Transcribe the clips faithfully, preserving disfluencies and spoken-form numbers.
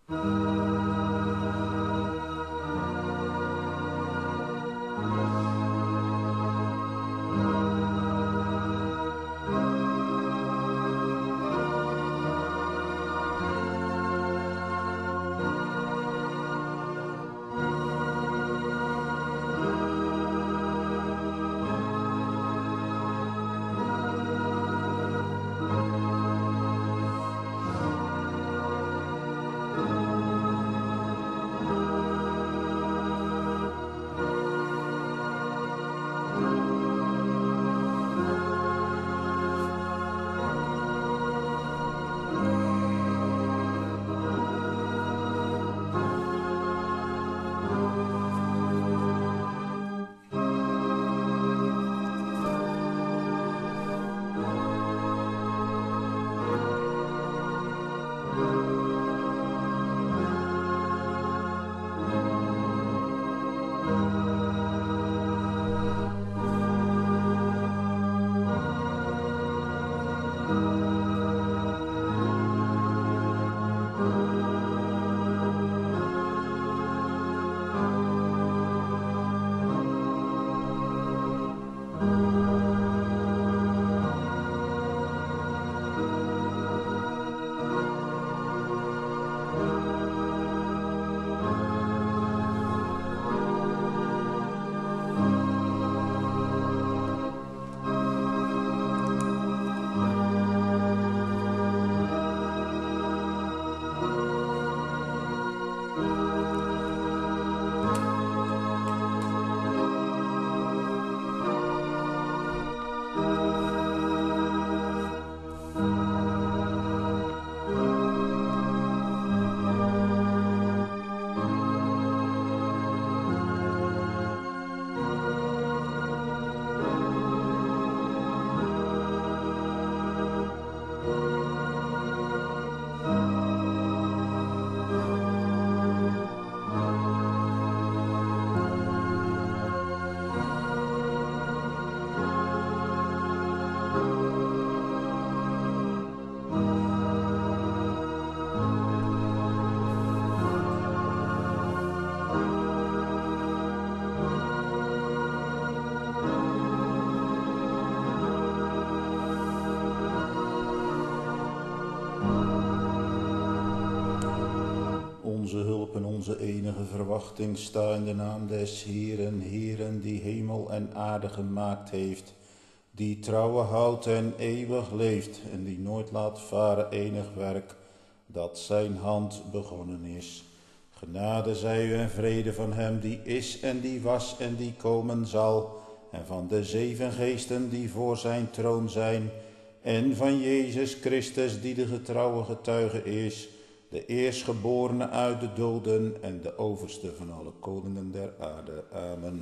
Onze hulp en onze enige verwachting sta in de naam des Heeren, Heeren die hemel en aarde gemaakt heeft, die trouwe houdt en eeuwig leeft en die nooit laat varen enig werk dat zijn hand begonnen is. Genade zij u en vrede van hem die is en die was en die komen zal, en van de zeven geesten die voor zijn troon zijn, en van Jezus Christus die de getrouwe getuige is, de eerstgeborene uit de doden en de overste van alle koningen der aarde. Amen.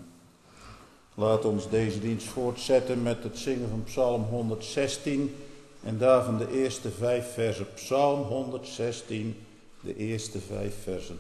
Laat ons deze dienst voortzetten met het zingen van Psalm honderdzestien en daarvan de eerste vijf versen. Psalm honderdzestien, de eerste vijf versen.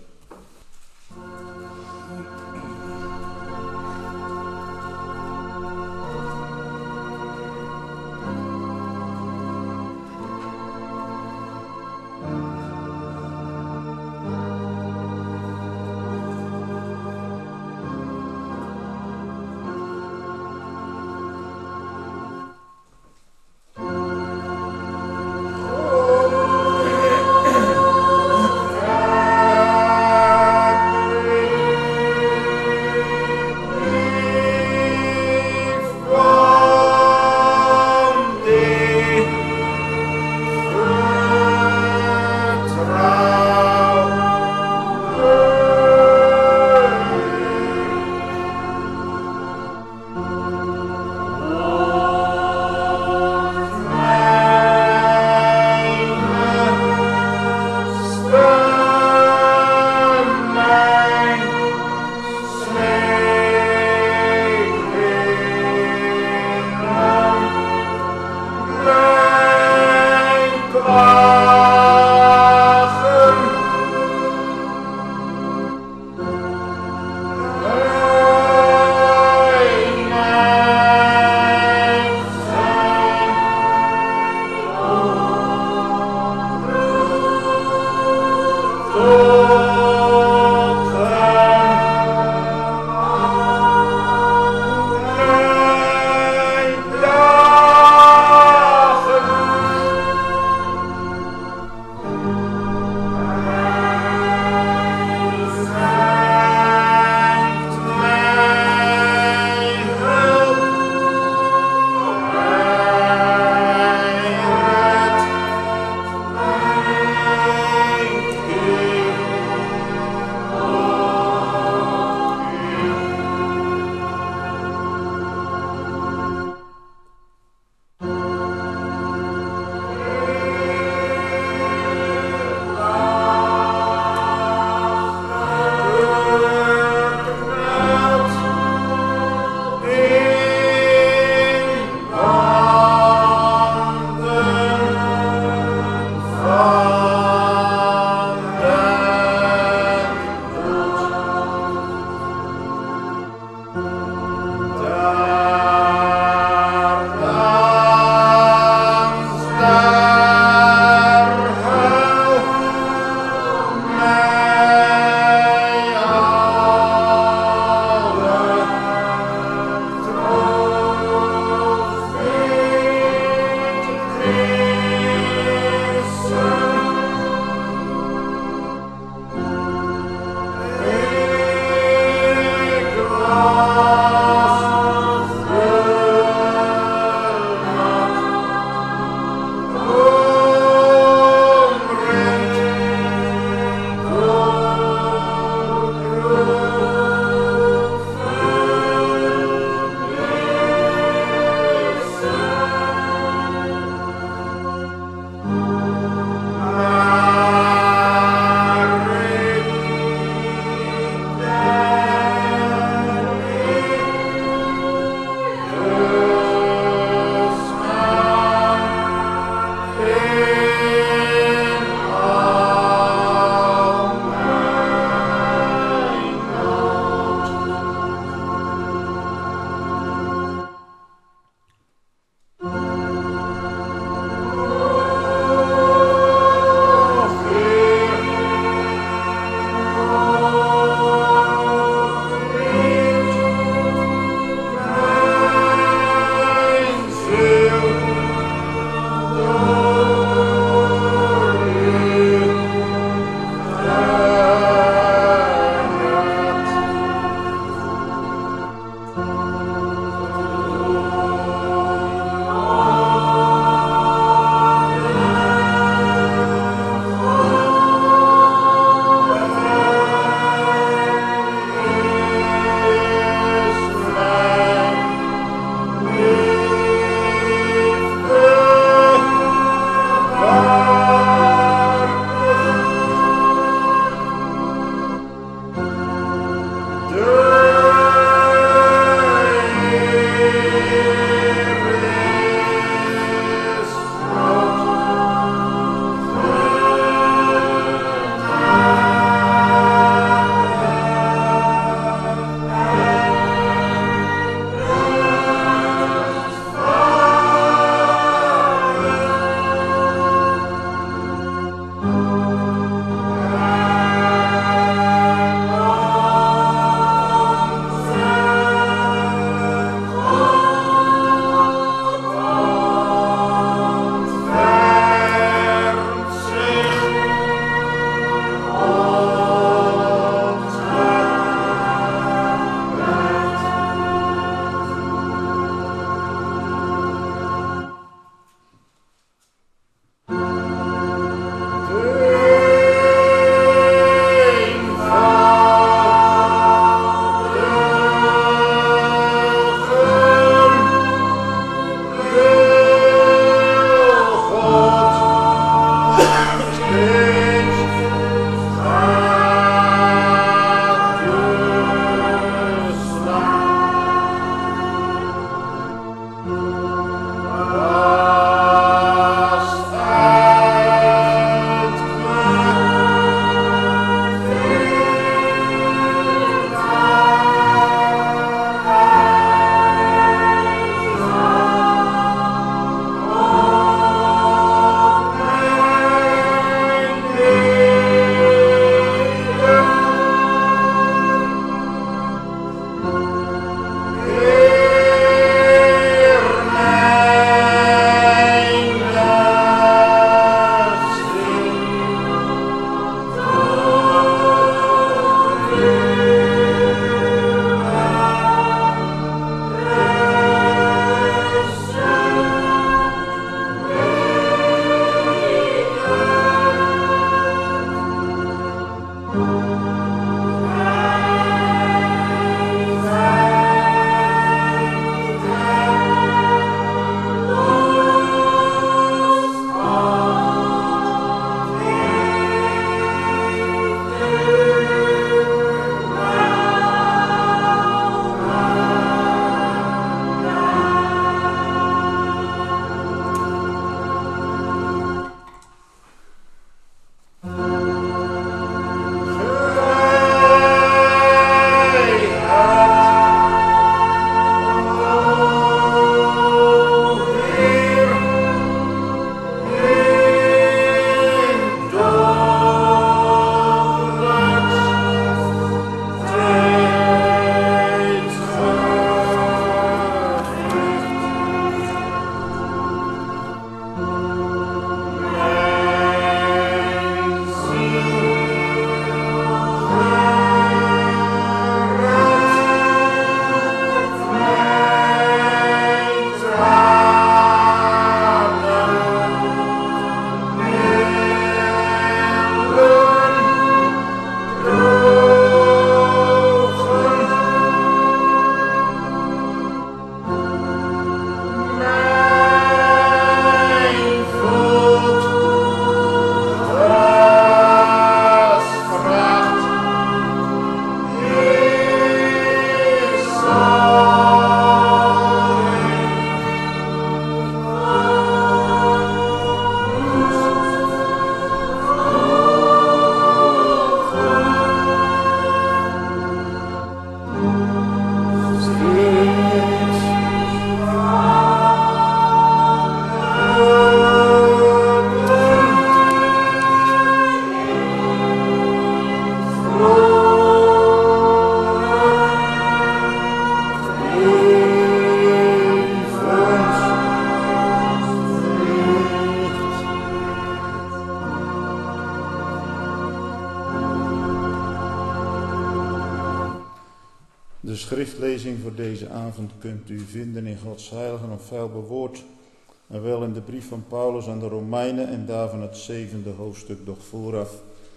De schriftlezing voor deze avond kunt u vinden in Gods heilige en onfeilbaar woord, en wel in de brief van Paulus aan de Romeinen en daarvan het zevende hoofdstuk. Doch vooraf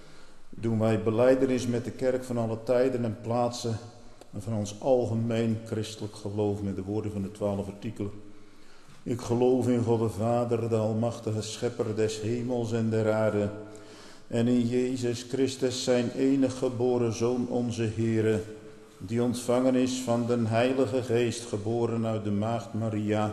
doen wij belijdenis met de kerk van alle tijden en plaatsen en van ons algemeen christelijk geloof met de woorden van de twaalf artikelen. Ik geloof in God de Vader, de almachtige schepper des hemels en der aarde, en in Jezus Christus zijn enig geboren Zoon onze Heere, die ontvangen is van den Heilige Geest, geboren uit de maagd Maria,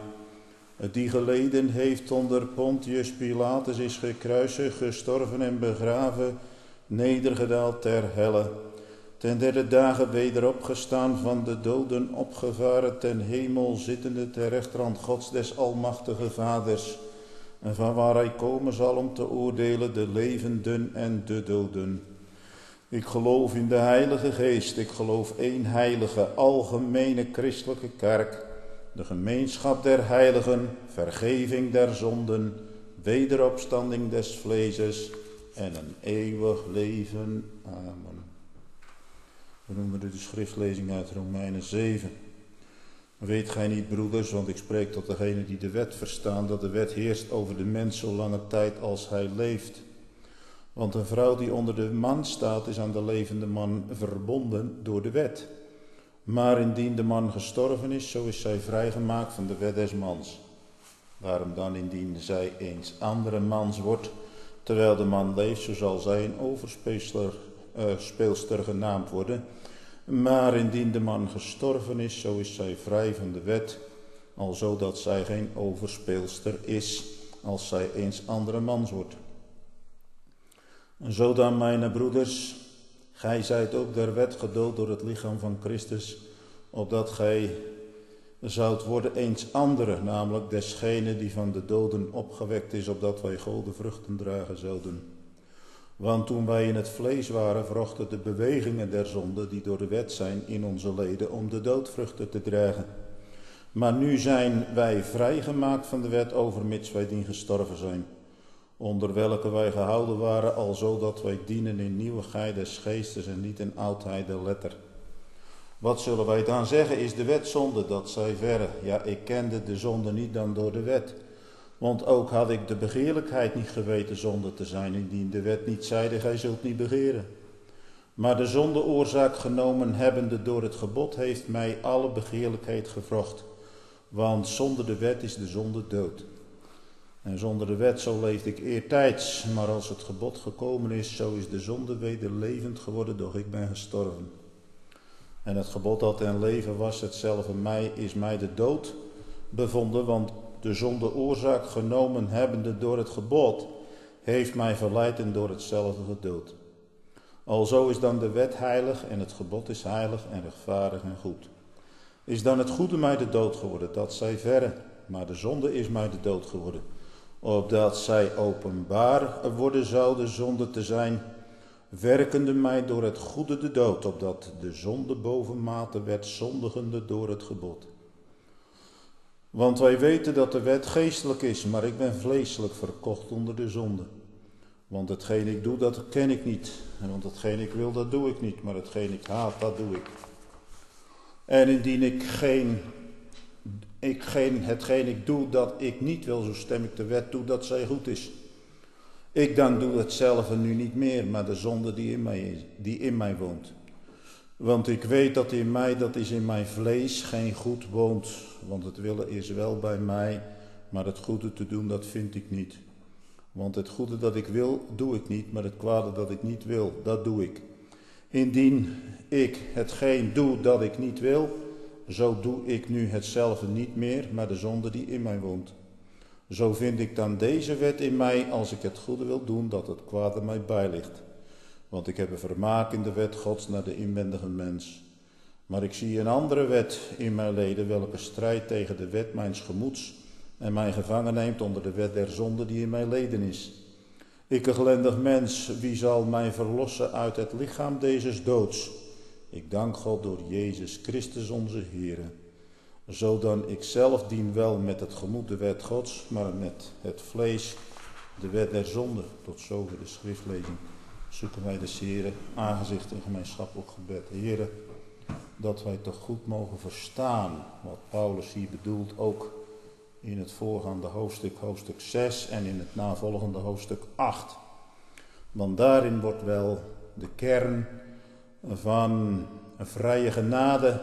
die geleden heeft onder Pontius Pilatus, is gekruisigd, gestorven en begraven, nedergedaald ter helle, ten derde dagen weder opgestaan, van de doden opgevaren, ten hemel zittende ter rechterhand Gods des almachtige Vaders, en van waar hij komen zal om te oordelen de levenden en de doden. Ik geloof in de Heilige Geest, ik geloof één heilige, algemene christelijke kerk, de gemeenschap der heiligen, vergeving der zonden, wederopstanding des vleeses en een eeuwig leven. Amen. We noemen de schriftlezing uit Romeinen zeven. Weet gij niet, broeders, want ik spreek tot degenen die de wet verstaan, dat de wet heerst over de mens zolange tijd als hij leeft. Want een vrouw die onder de man staat, is aan de levende man verbonden door de wet. Maar indien de man gestorven is, zo is zij vrijgemaakt van de wet des mans. Waarom dan, indien zij eens andere mans wordt, terwijl de man leeft, zo zal zij een overspeelster uh, speelster genaamd worden. Maar indien de man gestorven is, zo is zij vrij van de wet, alzo dat zij geen overspeelster is, als zij eens andere mans wordt. En zo dan, mijn broeders, gij zijt ook der wet gedood door het lichaam van Christus, opdat gij zoudt worden eens andere, namelijk desgene die van de doden opgewekt is, opdat wij goden vruchten dragen zouden. Want toen wij in het vlees waren, wrochten de bewegingen der zonde, die door de wet zijn, in onze leden, om de doodvruchten te dragen. Maar nu zijn wij vrijgemaakt van de wet, overmits wij dien gestorven zijn, onder welke wij gehouden waren, alzo dat wij dienen in nieuwigheid des geestes en niet in oudheid der letter. Wat zullen wij dan zeggen? Is de wet zonde? Dat zij verre. Ja, ik kende de zonde niet dan door de wet. Want ook had ik de begeerlijkheid niet geweten zonde te zijn, indien de wet niet zeide, gij zult niet begeren. Maar de zonde oorzaak genomen hebbende door het gebod heeft mij alle begeerlijkheid gewrocht. Want zonder de wet is de zonde dood. En zonder de wet zo leefde ik eertijds. Maar als het gebod gekomen is, zo is de zonde weder levend geworden, doch ik ben gestorven. En het gebod dat ten leven was, hetzelfde mij, is mij de dood bevonden. Want de zonde oorzaak genomen hebbende door het gebod, heeft mij verleid en door hetzelfde gedood. Alzo is dan de wet heilig en het gebod is heilig en rechtvaardig en goed. Is dan het goede mij de dood geworden, dat zij verre, maar de zonde is mij de dood geworden. Opdat zij openbaar worden zou de zonde te zijn, werkende mij door het goede de dood, opdat de zonde bovenmate werd zondigende door het gebod. Want wij weten dat de wet geestelijk is, maar ik ben vleeselijk verkocht onder de zonde. Want hetgeen ik doe, dat ken ik niet. En want hetgeen ik wil, dat doe ik niet. Maar hetgeen ik haat, dat doe ik. En indien ik geen, ik geen, hetgeen ik doe, dat ik niet wil, zo stem ik de wet toe dat zij goed is. Ik dan doe hetzelfde nu niet meer, maar de zonde die in mij, is, die in mij woont. Want ik weet dat in mij, dat is in mijn vlees, geen goed woont. Want het willen is wel bij mij, maar het goede te doen, dat vind ik niet. Want het goede dat ik wil, doe ik niet, maar het kwade dat ik niet wil, dat doe ik. Indien ik hetgeen doe dat ik niet wil, zo doe ik nu hetzelfde niet meer, maar de zonde die in mij woont. Zo vind ik dan deze wet in mij, als ik het goede wil doen, dat het kwade mij bijligt. Want ik heb een vermaak in de wet Gods naar de inwendige mens. Maar ik zie een andere wet in mijn leden, welke strijd tegen de wet mijns gemoeds en mij gevangen neemt onder de wet der zonde die in mijn leden is. Ik, een ellendig mens, wie zal mij verlossen uit het lichaam dezes doods? Ik dank God door Jezus Christus onze Heere. Zodan ik zelf dien wel met het gemoed de wet Gods, maar met het vlees de wet der zonde. Tot zover de schriftlezing. Zoeken wij de Heere aangezicht in gemeenschappelijk gebed. Heere, dat wij toch goed mogen verstaan wat Paulus hier bedoelt, ook in het voorgaande hoofdstuk, hoofdstuk zes en in het navolgende hoofdstuk acht. Want daarin wordt wel de kern van een vrije genade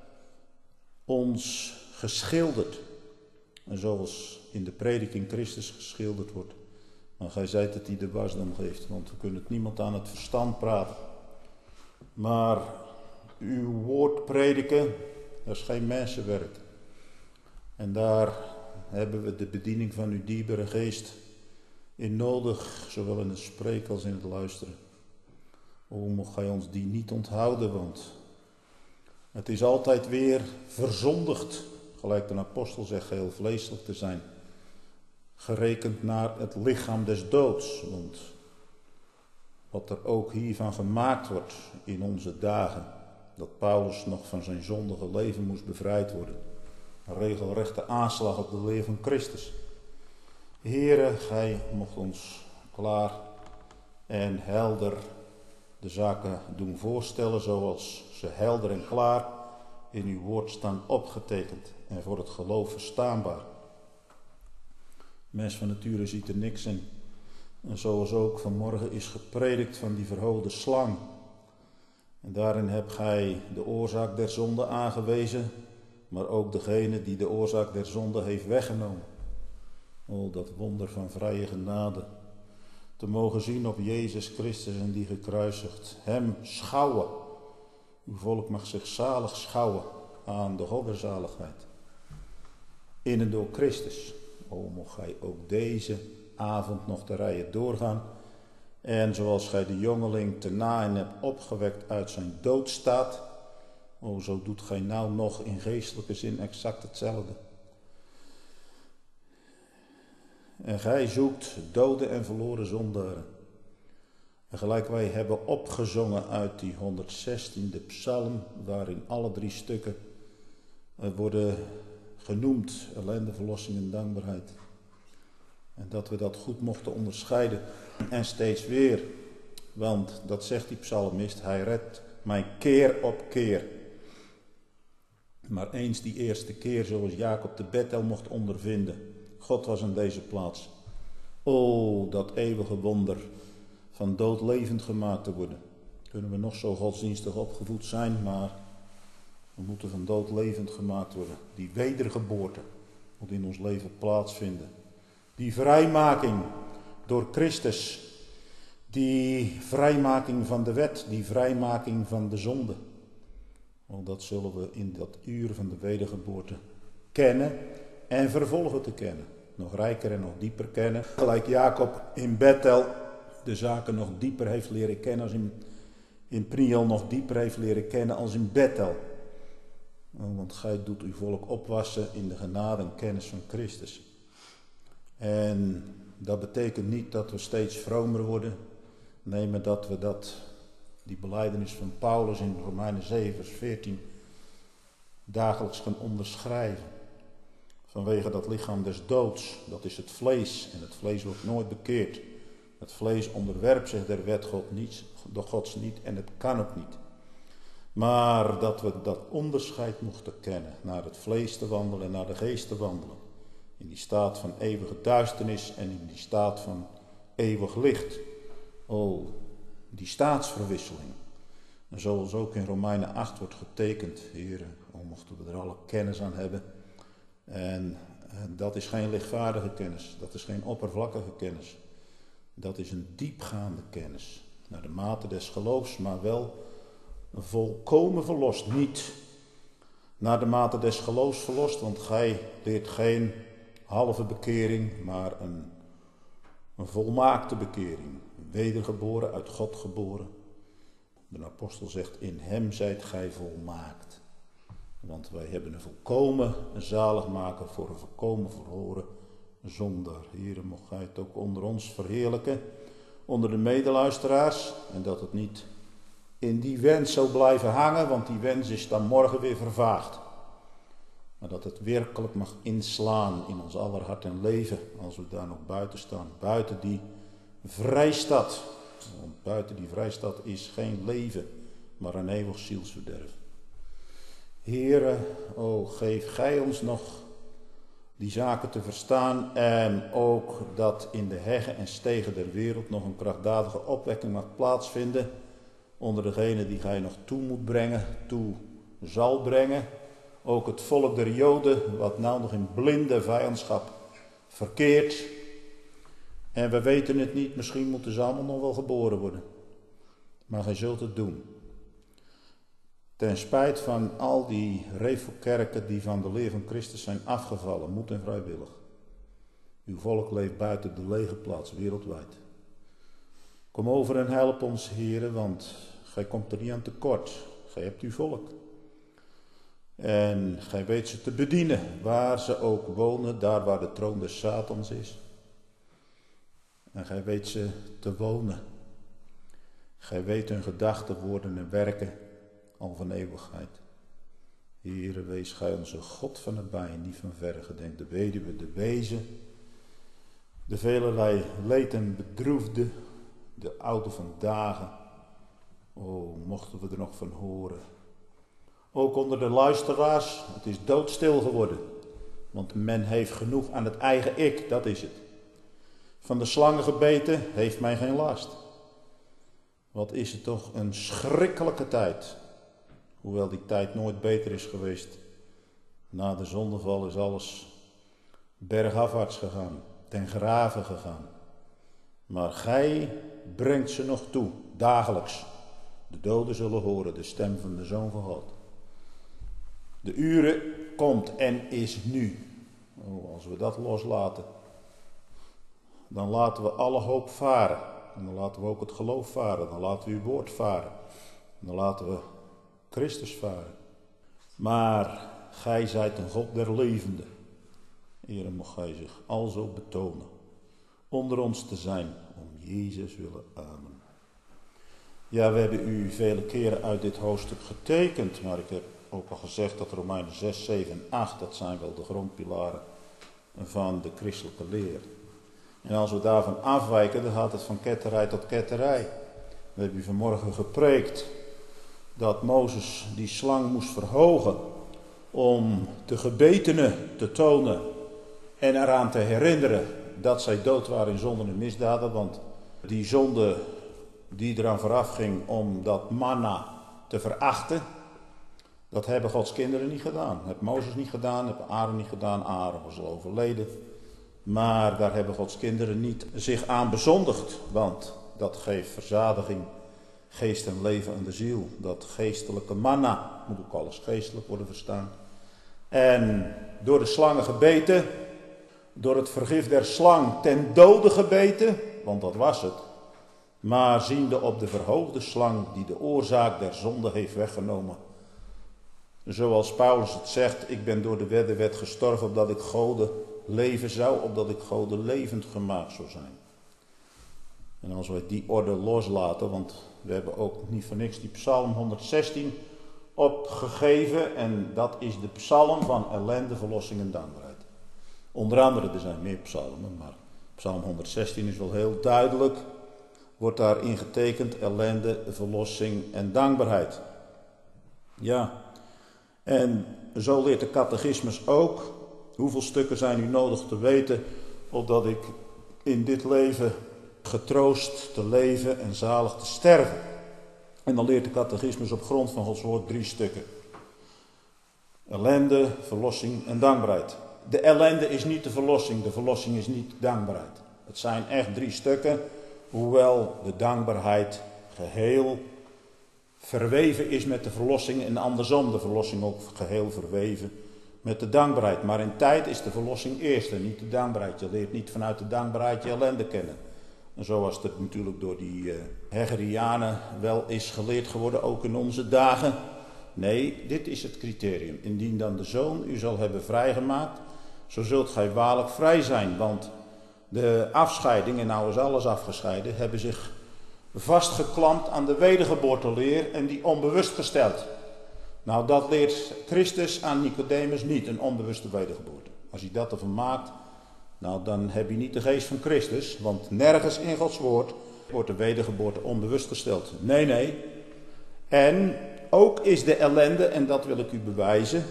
ons geschilderd. En zoals in de prediking Christus geschilderd wordt. Maar gij zijt het die de wasdom geeft, want we kunnen het niemand aan het verstand praten. Maar uw woord prediken, dat is geen mensenwerk. En daar hebben we de bediening van uw dierbare geest in nodig, zowel in het spreken als in het luisteren. O, mocht gij ons die niet onthouden, want het is altijd weer verzondigd, gelijk de apostel zegt, heel vleeselijk te zijn. Gerekend naar het lichaam des doods, want wat er ook hiervan gemaakt wordt in onze dagen, dat Paulus nog van zijn zondige leven moest bevrijd worden. Een regelrechte aanslag op de leer van Christus. Heere, gij mocht ons klaar en helder de zaken doen voorstellen zoals ze helder en klaar in uw woord staan opgetekend en voor het geloof verstaanbaar. Mens van nature ziet er niks in. En zoals ook vanmorgen is gepredikt van die verhoogde slang. En daarin hebt gij de oorzaak der zonde aangewezen, maar ook degene die de oorzaak der zonde heeft weggenomen. O, dat wonder van vrije genade. Te mogen zien op Jezus Christus en die gekruisigd. Hem schouwen. Uw volk mag zich zalig schouwen aan de godderzaligheid. In en door Christus. O, mocht gij ook deze avond nog de rijen doorgaan. En zoals gij de jongeling te naaien hebt opgewekt uit zijn doodstaat. O, zo doet gij nou nog in geestelijke zin exact hetzelfde. En gij zoekt dode en verloren zondaren. En gelijk wij hebben opgezongen uit die honderdzestiende psalm, waarin alle drie stukken worden genoemd, ellende, verlossing en dankbaarheid. En dat we dat goed mochten onderscheiden. En steeds weer, want dat zegt die psalmist, hij redt mij keer op keer. Maar eens die eerste keer, zoals Jacob de Bethel mocht ondervinden. God was in deze plaats. O, dat eeuwige wonder van dood levend gemaakt te worden. kunnen we nog zo godsdienstig opgevoed zijn, maar we moeten van dood levend gemaakt worden. Die wedergeboorte moet in ons leven plaatsvinden. Die vrijmaking door Christus. Die vrijmaking van de wet, die vrijmaking van de zonde. Want dat zullen we in dat uur van de wedergeboorte kennen en vervolgen te kennen. Nog rijker en nog dieper kennen. Gelijk Jacob in Bethel de zaken nog dieper heeft leren kennen als in, in Priel nog dieper heeft leren kennen als in Bethel. Want gij doet uw volk opwassen in de genade en kennis van Christus. En dat betekent niet dat we steeds vromer worden. Nee, maar dat we dat, die belijdenis van Paulus in Romeinen zeven vers veertien dagelijks gaan onderschrijven. Vanwege dat lichaam des doods, dat is het vlees. En het vlees wordt nooit bekeerd. Het vlees onderwerpt zich der wet God niet, door Gods niet en het kan ook niet. Maar dat we dat onderscheid mochten kennen, naar het vlees te wandelen en naar de geest te wandelen. In die staat van eeuwige duisternis en in die staat van eeuwig licht. Oh, die staatsverwisseling. En zoals ook in Romeinen acht wordt getekend, heren, oh, mochten we er alle kennis aan hebben. En, en dat is geen lichtvaardige kennis, dat is geen oppervlakkige kennis. Dat is een diepgaande kennis, naar de mate des geloofs, maar wel volkomen verlost. Niet naar de mate des geloofs verlost, want gij leert geen halve bekering, maar een, een volmaakte bekering. Wedergeboren, uit God geboren. De apostel zegt, in hem zijt gij volmaakt. Want wij hebben een volkomen zaligmaker voor een volkomen verloren zondaar. Here, mocht gij het ook onder ons verheerlijken, onder de medeluisteraars. En dat het niet in die wens zou blijven hangen, want die wens is dan morgen weer vervaagd. Maar dat het werkelijk mag inslaan in ons aller hart en leven, als we daar nog buiten staan. Buiten die vrijstad. Want buiten die vrijstad is geen leven, maar een eeuwig zielsverderf. Heere, o geef gij ons nog die zaken te verstaan en ook dat in de heggen en stegen der wereld nog een krachtdadige opwekking mag plaatsvinden onder degenen die gij nog toe moet brengen, toe zal brengen. Ook het volk der Joden, wat nou nog in blinde vijandschap verkeert. En we weten het niet, misschien moeten ze allemaal nog wel geboren worden. Maar gij zult het doen. Ten spijt van al die revelkerken die van de leer van Christus zijn afgevallen, moed en vrijwillig. Uw volk leeft buiten de lege plaats, wereldwijd. Kom over en help ons, heren, want gij komt er niet aan tekort. Gij hebt uw volk. En gij weet ze te bedienen, waar ze ook wonen, daar waar de troon des Satans is. En gij weet ze te wonen. Gij weet hun gedachten, woorden en werken al van eeuwigheid. Heere, wees gij onze God van nabij en niet van verre. Gedenk de weduwe, de wezen, de velerlei leed en bedroefde, de oude van dagen. O, mochten we er nog van horen. Ook onder de luisteraars, het is doodstil geworden. Want men heeft genoeg aan het eigen ik, dat is het. Van de slangen gebeten heeft mij geen last. Wat is het toch een schrikkelijke tijd. Hoewel die tijd nooit beter is geweest. Na de zondeval is alles bergafwaarts gegaan, ten grave gegaan. Maar gij brengt ze nog toe, dagelijks. De doden zullen horen de stem van de Zoon van God. De uren komt en is nu. Oh, als we dat loslaten, dan laten we alle hoop varen. En dan laten we ook het geloof varen. Dan laten we uw woord varen. En dan laten we Christus varen. Maar gij zijt een God der levenden. Heere, mocht gij zich alzo betonen. Onder ons te zijn. Om Jezus willen. Amen. Ja, we hebben u vele keren uit dit hoofdstuk getekend. Maar ik heb ook al gezegd dat Romeinen zes, zeven en acht. Dat zijn wel de grondpilaren van de christelijke leer. En als we daarvan afwijken, dan gaat het van ketterij tot ketterij. We hebben u vanmorgen gepreekt dat Mozes die slang moest verhogen om de gebetenen te tonen en eraan te herinneren dat zij dood waren in zonden en misdaden. Want die zonde die eraan vooraf ging om dat manna te verachten. Dat hebben Gods kinderen niet gedaan. Dat heeft Mozes niet gedaan, dat heeft Aaron niet gedaan. Aaron was al overleden. Maar daar hebben Gods kinderen niet zich aan bezondigd. Want dat geeft verzadiging, geest en leven aan de ziel. Dat geestelijke manna, moet ook alles geestelijk worden verstaan. En door de slangen gebeten, door het vergif der slang ten dode gebeten, want dat was het. Maar ziende op de verhoogde slang die de oorzaak der zonde heeft weggenomen. Zoals Paulus het zegt, ik ben door de wet, de wet gestorven opdat ik Gode leven zou, opdat ik Gode levend gemaakt zou zijn. En als we die orde loslaten, want we hebben ook niet voor niks die psalm honderdzestien opgegeven. En dat is de psalm van ellende, verlossing en dankbaarheid. Onder andere, er zijn meer psalmen, maar psalm honderdzestien is wel heel duidelijk. Wordt daarin getekend ellende, verlossing en dankbaarheid. Ja, en zo leert de catechismus ook. Hoeveel stukken zijn nu nodig te weten, opdat ik in dit leven getroost te leven en zalig te sterven. En dan leert de catechismus op grond van Gods woord drie stukken. Ellende, verlossing en dankbaarheid. De ellende is niet de verlossing, de verlossing is niet dankbaarheid. Het zijn echt drie stukken, hoewel de dankbaarheid geheel verweven is met de verlossing en andersom de verlossing ook geheel verweven met de dankbaarheid. Maar in tijd is de verlossing eerst en niet de dankbaarheid. Je leert niet vanuit de dankbaarheid je ellende kennen. En zoals het natuurlijk door die uh, Hegerianen wel is geleerd geworden, ook in onze dagen. Nee, dit is het criterium. Indien dan de Zoon u zal hebben vrijgemaakt, zo zult gij waarlijk vrij zijn. Want de afscheiding, en nou is alles afgescheiden, hebben zich vastgeklampt aan de wedergeboorteleer en die onbewust gesteld. Nou, dat leert Christus aan Nicodemus niet, een onbewuste wedergeboorte. Als hij dat ervan maakt, nou dan heb je niet de geest van Christus, want nergens in Gods woord wordt de wedergeboorte onbewust gesteld. Nee, nee. En ook is de ellende, en dat wil ik u bewijzen,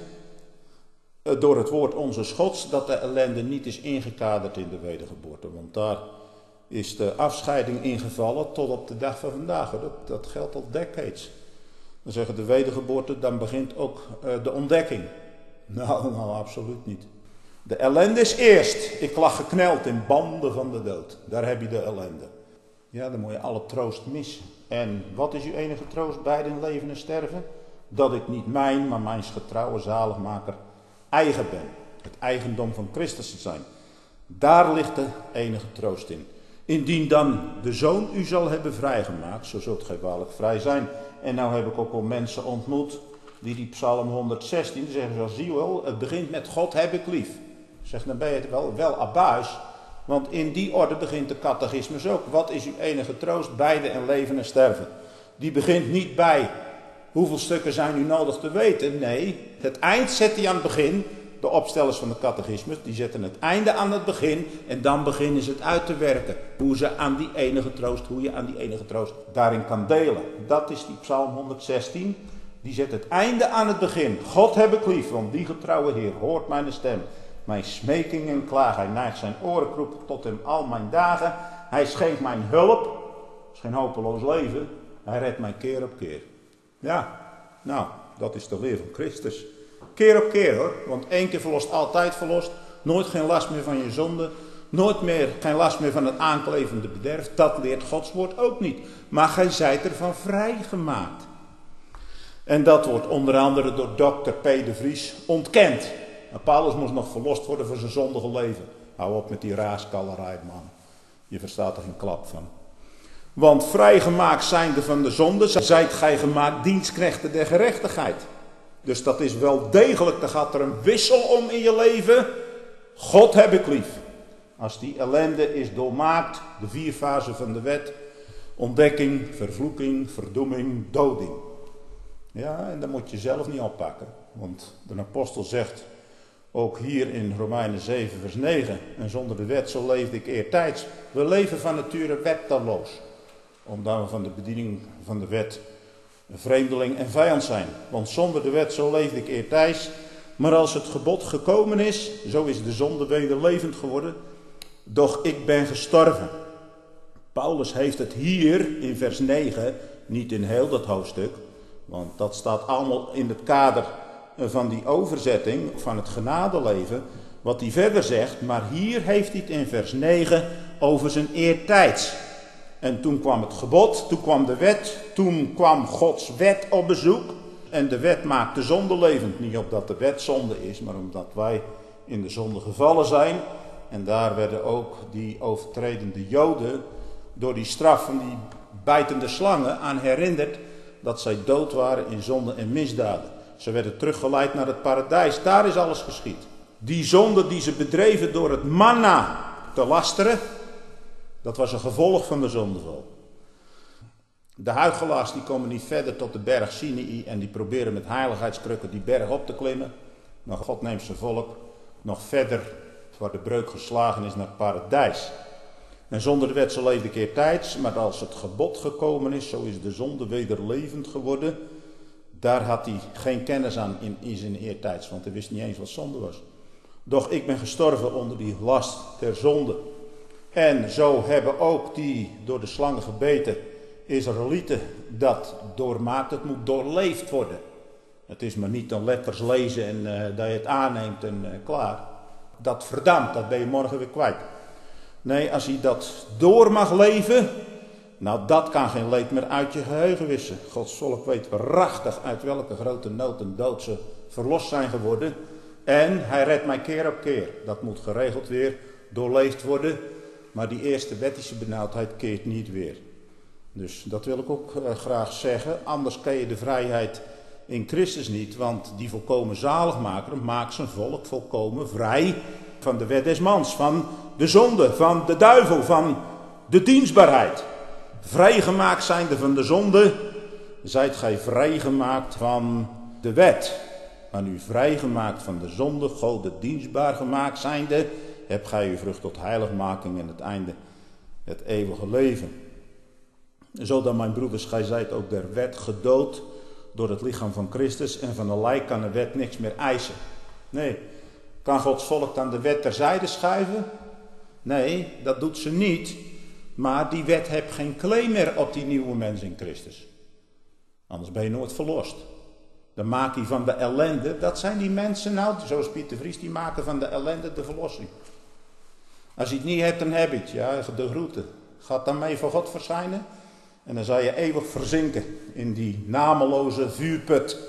door het woord onze Gods, dat de ellende niet is ingekaderd in de wedergeboorte. Want daar is de afscheiding ingevallen tot op de dag van vandaag. Dat, dat geldt al decades. Dan zeggen de wedergeboorte, dan begint ook uh, de ontdekking. Nou, nou, absoluut niet. De ellende is eerst. Ik lag gekneld in banden van de dood. Daar heb je de ellende. Ja, dan moet je alle troost missen. En wat is uw enige troost bij in leven en sterven? Dat ik niet mijn, maar mijn getrouwe zaligmaker eigen ben. Het eigendom van Christus te zijn. Daar ligt de enige troost in. Indien dan de Zoon u zal hebben vrijgemaakt, zo zult gij waarlijk vrij zijn. En nou heb ik ook al mensen ontmoet die die psalm honderdzestien, die zeggen zo, zie je wel, het begint met God heb ik lief. Zeg, dan ben je het wel, wel abuis, want in die orde begint de catechismus ook. Wat is uw enige troost? Beide en leven en sterven. Die begint niet bij hoeveel stukken zijn u nodig te weten. Nee, het eind zet hij aan het begin. De opstellers van de catechismus, die zetten het einde aan het begin en dan beginnen ze het uit te werken. Hoe ze aan die enige troost, hoe je aan die enige troost daarin kan delen. Dat is die psalm honderdzestien. Die zet het einde aan het begin. God heb ik lief, want die getrouwe Heer hoort mijn stem. Mijn smeking en klaag, hij neigt zijn orenkroep tot hem al mijn dagen. Hij schenkt mijn hulp. Het is geen hopeloos leven. Hij redt mij keer op keer. Ja, nou, dat is de leer van Christus. Keer op keer hoor, want één keer verlost, altijd verlost. Nooit geen last meer van je zonde. Nooit meer, geen last meer van het aanklevende bederf. Dat leert Gods woord ook niet. Maar gij zijt ervan vrijgemaakt. En dat wordt onder andere door dokter P. de Vries ontkend. Maar Paulus moest nog verlost worden voor zijn zondige leven. Hou op met die raaskallerij, man. Je verstaat er geen klap van. Want vrijgemaakt zijnde van de zonde, zijt gij gemaakt dienstknechten der gerechtigheid. Dus dat is wel degelijk, er gaat er een wissel om in je leven. God heb ik lief. Als die ellende is doormaakt, de vier fasen van de wet. Ontdekking, vervloeking, verdoeming, doding. Ja, en dat moet je zelf niet oppakken. Want de apostel zegt, ook hier in Romeinen zeven vers negen. En zonder de wet, zo leefde ik eertijds. We leven van nature wetteloos. Omdat we van de bediening van de wet een vreemdeling en vijand zijn. Want zonder de wet, zo leefde ik eertijds. Maar als het gebod gekomen is, zo is de zonde weder levend geworden. Doch ik ben gestorven. Paulus heeft het hier in vers negen, niet in heel dat hoofdstuk, want dat staat allemaal in het kader van die overzetting van het genadeleven, wat hij verder zegt, maar hier heeft hij het in vers negen over zijn eertijds. En toen kwam het gebod, toen kwam de wet, toen kwam Gods wet op bezoek. En de wet maakt de zonde levend. Niet omdat de wet zonde is, maar omdat wij in de zonde gevallen zijn. En daar werden ook die overtredende Joden door die straf van die bijtende slangen aan herinnerd dat zij dood waren in zonde en misdaden. Ze werden teruggeleid naar het paradijs. Daar is alles geschied. Die zonde die ze bedreven door het manna te lasteren, dat was een gevolg van de zondeval. De huichelaars die komen niet verder tot de berg Sinai en die proberen met heiligheidskrukken die berg op te klimmen. Maar God neemt zijn volk nog verder, waar de breuk geslagen is, naar het paradijs. En zonder de wet zo leefde ik eertijds, maar als het gebod gekomen is, zo is de zonde weder levend geworden. Daar had hij geen kennis aan in, in zijn eertijds, want hij wist niet eens wat zonde was. Doch ik ben gestorven onder die last der zonde. En zo hebben ook die door de slangen gebeten Israëlieten dat doormaakt. Het moet doorleefd worden. Het is maar niet dan letters lezen en uh, dat je het aanneemt en uh, klaar. Dat verdampt, dat ben je morgen weer kwijt. Nee, als je dat door mag leven, nou dat kan geen leed meer uit je geheugen wissen. Gods volk weet waarachtig uit welke grote nood en dood ze verlost zijn geworden. En hij redt mij keer op keer. Dat moet geregeld weer doorleefd worden. Maar die eerste wettische benauwdheid keert niet weer. Dus dat wil ik ook uh, graag zeggen. Anders ken je de vrijheid in Christus niet. Want die volkomen zaligmaker maakt zijn volk volkomen vrij van de wet des mans. Van de zonde, van de duivel, van de dienstbaarheid. Vrijgemaakt zijnde van de zonde, zijt gij vrijgemaakt van de wet. Maar nu vrijgemaakt van de zonde, God dienstbaar gemaakt zijnde, hebt gij uw vrucht tot heiligmaking en het einde het eeuwige leven. Zodat mijn broeders, gij zijt ook der wet gedood door het lichaam van Christus en van de lijk kan de wet niks meer eisen. Nee, kan Gods volk dan de wet terzijde schuiven? Nee, dat doet ze niet. Maar die wet heeft geen claim meer op die nieuwe mens in Christus. Anders ben je nooit verlost. De maak van de ellende, dat zijn die mensen nou, zoals Pieter Vries, die maken van de ellende de verlossing. Als je het niet hebt, dan heb je het. Ja, de groeten. Gaat dan mee voor God verschijnen. En dan zal je eeuwig verzinken in die nameloze vuurput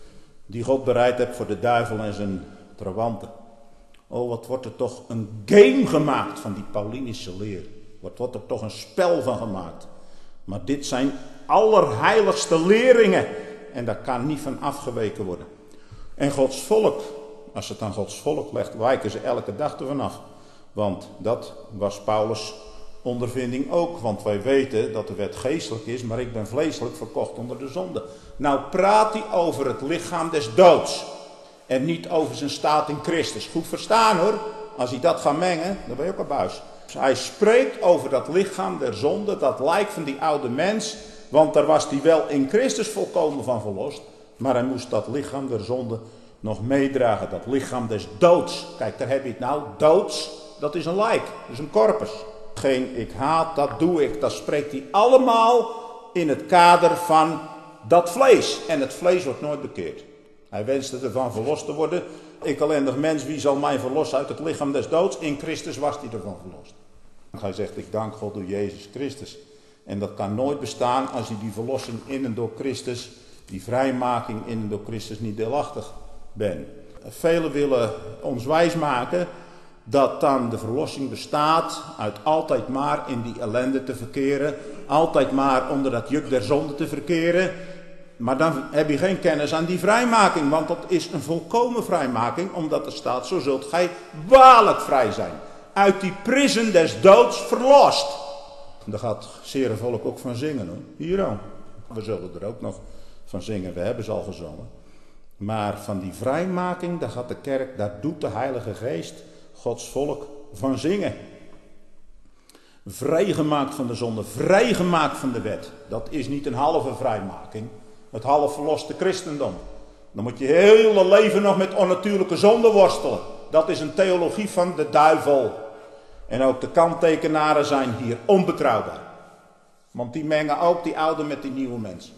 die God bereid heeft voor de duivel en zijn trawanten. Oh, wat wordt er toch een game gemaakt van die Paulinische leer. Wat wordt er toch een spel van gemaakt. Maar dit zijn allerheiligste leringen. En daar kan niet van afgeweken worden. En Gods volk, als het aan Gods volk legt, wijken ze elke dag ervan af. Want dat was Paulus' ondervinding ook. Want wij weten dat de wet geestelijk is, maar ik ben vleeselijk verkocht onder de zonde. Nou praat hij over het lichaam des doods. En niet over zijn staat in Christus. Goed verstaan hoor. Als hij dat gaat mengen, dan ben je ook een buis. Dus hij spreekt over dat lichaam der zonde, dat lijk van die oude mens. Want daar was hij wel in Christus volkomen van verlost. Maar hij moest dat lichaam der zonde nog meedragen. Dat lichaam des doods. Kijk, daar heb je het nou. Doods, dat is een lijk. Dat is een corpus. Geen ik haat, dat doe ik. Dat spreekt hij allemaal in het kader van dat vlees. En het vlees wordt nooit bekeerd. Hij wenste ervan verlost te worden. Ik ellendig mens, wie zal mij verlossen uit het lichaam des doods? In Christus was hij ervan verlost. Hij zegt, ik dank God door Jezus Christus. En dat kan nooit bestaan als je die verlossing in en door Christus, die vrijmaking in en door Christus niet deelachtig bent. Velen willen ons wijsmaken dat dan de verlossing bestaat uit altijd maar in die ellende te verkeren. Altijd maar onder dat juk der zonde te verkeren. Maar dan heb je geen kennis aan die vrijmaking. Want dat is een volkomen vrijmaking. Omdat er staat, zo zult gij waarlijk vrij zijn. Uit die prison des doods verlost. Daar gaat zere volk ook van zingen hoor. Hier ook. We zullen er ook nog van zingen. We hebben ze al gezongen. Maar van die vrijmaking, daar gaat de kerk, daar doet de Heilige Geest Gods volk van zingen. Vrijgemaakt van de zonde, vrijgemaakt van de wet. Dat is niet een halve vrijmaking. Het half verloste christendom. Dan moet je heel je leven nog met onnatuurlijke zonde worstelen. Dat is een theologie van de duivel. En ook de kanttekenaren zijn hier onbetrouwbaar. Want die mengen ook die oude met die nieuwe mensen.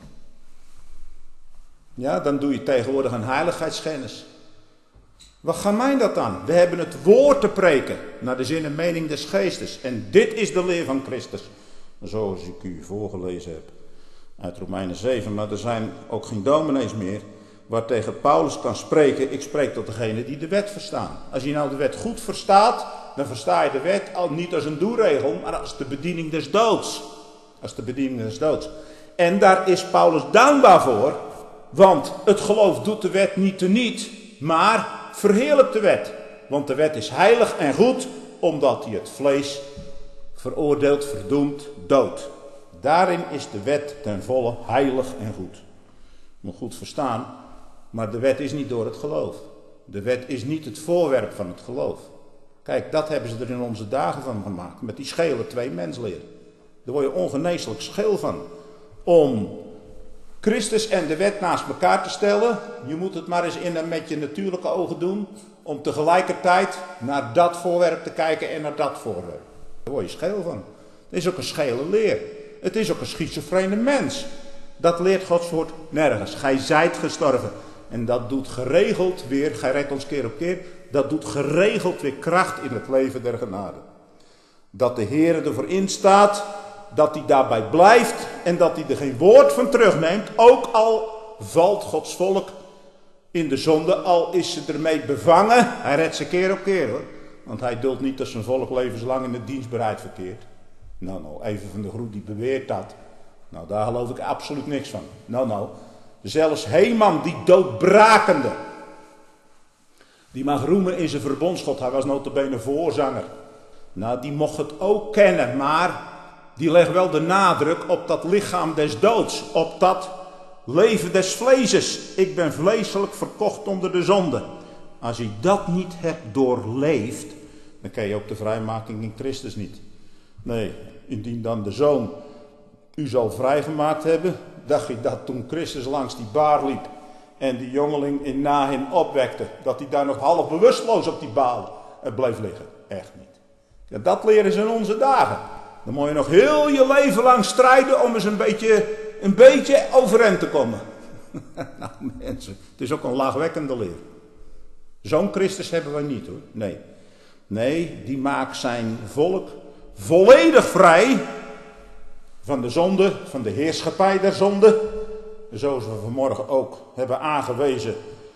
Ja, dan doe je tegenwoordig een heiligheidsschennis. Wat gaat mij dat aan? We hebben het woord te preken, naar de zin en mening des geestes. En dit is de leer van Christus. Zoals ik u voorgelezen heb uit Romeinen zeven. Maar er zijn ook geen dominees meer waartegen Paulus kan spreken. Ik spreek tot degene die de wet verstaan. Als je nou de wet goed verstaat, dan versta je de wet al niet als een doelregel, maar als de bediening des doods. Als de bediening des doods. En daar is Paulus dankbaar voor, want het geloof doet de wet niet teniet, maar verheerlijkt de wet. Want de wet is heilig en goed, omdat hij het vlees veroordeelt, verdoemt, doodt. Daarin is de wet ten volle heilig en goed. Moet goed verstaan, maar de wet is niet door het geloof. De wet is niet het voorwerp van het geloof. Kijk, dat hebben ze er in onze dagen van gemaakt, met die schele twee mensleer. Daar word je ongeneeslijk scheel van. Om Christus en de wet naast elkaar te stellen. Je moet het maar eens in en met je natuurlijke ogen doen. Om tegelijkertijd naar dat voorwerp te kijken en naar dat voorwerp. Daar word je scheel van. Het is ook een schele leer. Het is ook een schizofrene mens. Dat leert Gods woord nergens. Gij zijt gestorven. En dat doet geregeld weer, gij redt ons keer op keer. Dat doet geregeld weer kracht in het leven der genade. Dat de Heer ervoor instaat, dat hij daarbij blijft en dat hij er geen woord van terugneemt. Ook al valt Gods volk in de zonde, al is ze ermee bevangen. Hij redt ze keer op keer hoor. Want hij duldt niet dat zijn volk levenslang in het dienstbereid verkeert. Nou nou, even van de groep die beweert dat. Nou daar geloof ik absoluut niks van. Nou nou, zelfs Heman die doodbrakende. Die mag roemen in zijn verbondsgod. Hij was nota bene voorzanger. Nou, die mocht het ook kennen, maar die legt wel de nadruk op dat lichaam des doods. Op dat leven des vleeses. Ik ben vleeselijk verkocht onder de zonde. Als je dat niet hebt doorleefd, dan ken je ook de vrijmaking in Christus niet. Nee, indien dan de Zoon u zal vrijgemaakt hebben, dacht je dat toen Christus langs die baar liep en die jongeling in Nahin opwekte, dat hij daar nog half bewusteloos op die baal bleef liggen? Echt niet. Ja, dat leren ze in onze dagen. Dan moet je nog heel je leven lang strijden om eens een beetje, een beetje overeind te komen. Nou mensen, het is ook een laagwekkende leer. Zo'n Christus hebben wij niet hoor. Nee. Nee, die maakt zijn volk volledig vrij van de zonde, van de heerschappij der zonde. Zoals we vanmorgen ook hebben aangewezen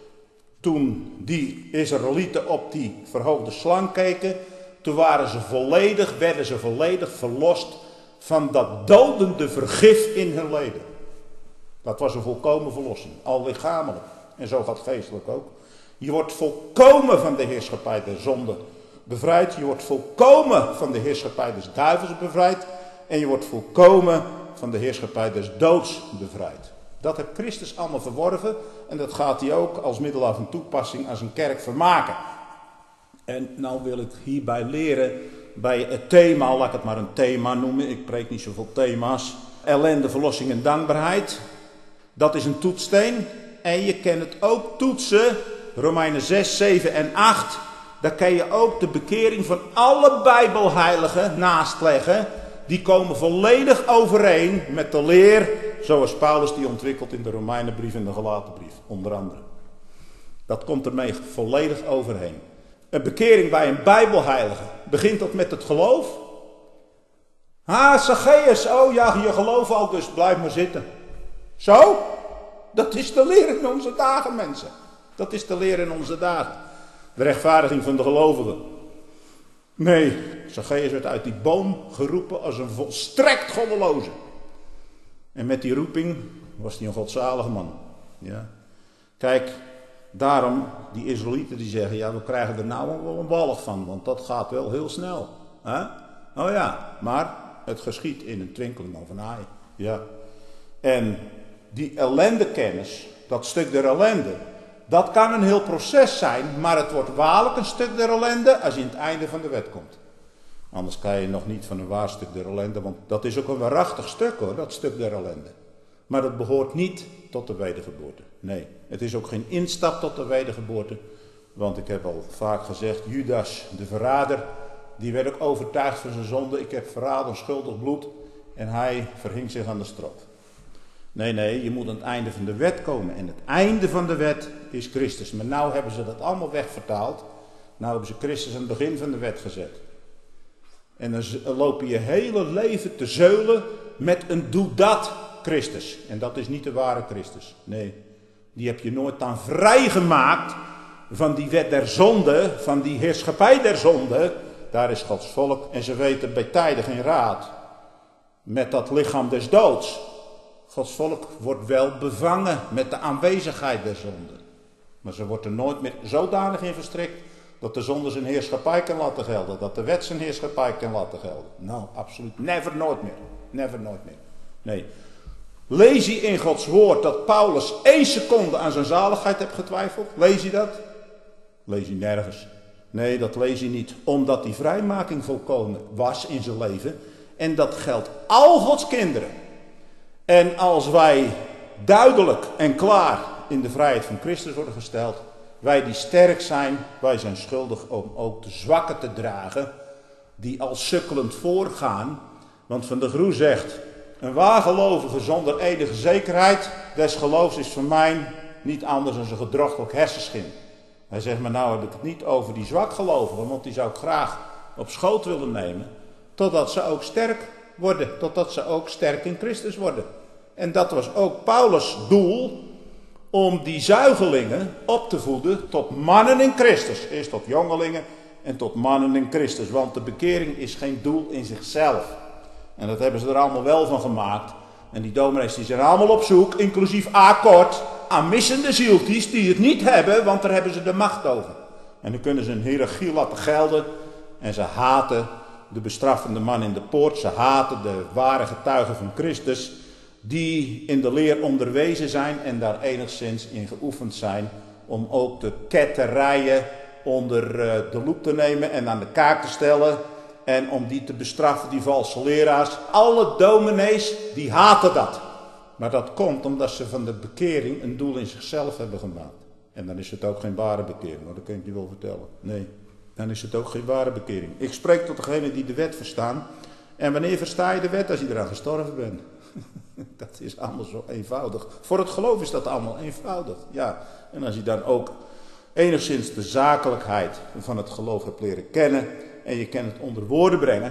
toen die Israëlieten op die verhoogde slang keken. Toen waren ze volledig, werden ze volledig verlost van dat dodende vergif in hun leden. Dat was een volkomen verlossing, al lichamelijk. En zo gaat geestelijk ook. Je wordt volkomen van de heerschappij der zonde bevrijd. Je wordt volkomen van de heerschappij des duivels bevrijd. En je wordt volkomen van de heerschappij des doods bevrijd. Dat heeft Christus allemaal verworven. En dat gaat hij ook als middel van toepassing aan zijn kerk vermaken. En nou wil ik hierbij leren bij het thema, laat ik het maar een thema noemen. Ik preek niet zoveel thema's. Ellende, verlossing en dankbaarheid. Dat is een toetssteen. En je kan het ook toetsen. Romeinen zes, zeven en acht. Daar kan je ook de bekering van alle Bijbelheiligen naastleggen. Die komen volledig overeen met de leer zoals Paulus die ontwikkelt in de Romeinenbrief en de Galatenbrief. Onder andere. Dat komt ermee volledig overeen. Een bekering bij een Bijbelheilige. Begint dat met het geloof? Ha, Zacchaeus, oh ja, je gelooft al, dus blijf maar zitten. Zo? Dat is de leer in onze dagen, mensen. Dat is de leer in onze dagen. De rechtvaardiging van de gelovigen. Nee, Zacchaeus werd uit die boom geroepen als een volstrekt goddeloze. En met die roeping was hij een godzalige man. Ja. Kijk, daarom die Israëlieten die zeggen, ja we krijgen er nou wel een walg van, want dat gaat wel heel snel. Hè? Oh ja, maar het geschiet in een twinkeling of een aai. Ja. En die ellendekennis, dat stuk der ellende, dat kan een heel proces zijn, maar het wordt waarlijk een stuk der ellende als je in het einde van de wet komt. Anders kan je nog niet van een waar stuk der ellende, want dat is ook een waarachtig stuk hoor, dat stuk der ellende. Maar dat behoort niet tot de wedergeboorte. Nee, het is ook geen instap tot de wedergeboorte. Want ik heb al vaak gezegd, Judas de verrader, die werd ook overtuigd van zijn zonde. Ik heb verraden, onschuldig bloed. en hij verhing zich aan de strop. Nee, nee, je moet aan het einde van de wet komen. En het einde van de wet is Christus. Maar nou hebben ze dat allemaal wegvertaald. Nou hebben ze Christus aan het begin van de wet gezet. En dan loop je je hele leven te zeulen met een doe dat Christus. En dat is niet de ware Christus. Nee, die heb je nooit dan vrijgemaakt van die wet der zonde, van die heerschappij der zonde. Daar is Gods volk en ze weten bij tijden geen raad met dat lichaam des doods. Gods volk wordt wel bevangen met de aanwezigheid der zonde. Maar ze wordt er nooit meer zodanig in verstrikt dat de zonde zijn heerschappij kan laten gelden. Dat de wet zijn heerschappij kan laten gelden. Nou, absoluut. Never, nooit meer. Never, nooit meer. Nee. Lees je in Gods woord dat Paulus één seconde aan zijn zaligheid heeft getwijfeld? Lees je dat? Lees je nergens. Nee, dat lees je niet. Omdat die vrijmaking volkomen was in zijn leven. En dat geldt al Gods kinderen. En als wij duidelijk en klaar in de vrijheid van Christus worden gesteld, wij die sterk zijn, wij zijn schuldig om ook de zwakken te dragen, die al sukkelend voorgaan. Want Van der Groe zegt, een waargelovige zonder enige zekerheid des geloofs is voor mij niet anders dan een gedrochtelijk hersenschim. Hij zegt, maar nou heb ik het niet over die zwakgelovigen, want die zou ik graag op schoot willen nemen, totdat ze ook sterk worden, totdat ze ook sterk in Christus worden. En dat was ook Paulus' doel, om die zuigelingen op te voeden tot mannen in Christus. Eerst tot jongelingen en tot mannen in Christus, want de bekering is geen doel in zichzelf. En dat hebben ze er allemaal wel van gemaakt. En die dominees die zijn allemaal op zoek, inclusief A-kort, aan missende zieltjes die het niet hebben, want daar hebben ze de macht over. En dan kunnen ze een hiërarchie laten gelden en ze haten de bestraffende man in de poort. Ze haten de ware getuigen van Christus, die in de leer onderwezen zijn en daar enigszins in geoefend zijn om ook de ketterijen onder de loep te nemen en aan de kaak te stellen en om die te bestraffen, die valse leraars. Alle dominees die haten dat. Maar dat komt omdat ze van de bekering een doel in zichzelf hebben gemaakt. En dan is het ook geen ware bekering, maar dat kan ik je wel vertellen. Nee, dan is het ook geen ware bekering. Ik spreek tot degenen die de wet verstaan. En wanneer versta je de wet? Als je eraan gestorven bent. Dat is allemaal zo eenvoudig. Voor het geloof is dat allemaal eenvoudig. Ja, en als je dan ook enigszins de zakelijkheid van het geloof hebt leren kennen en je kan het onder woorden brengen.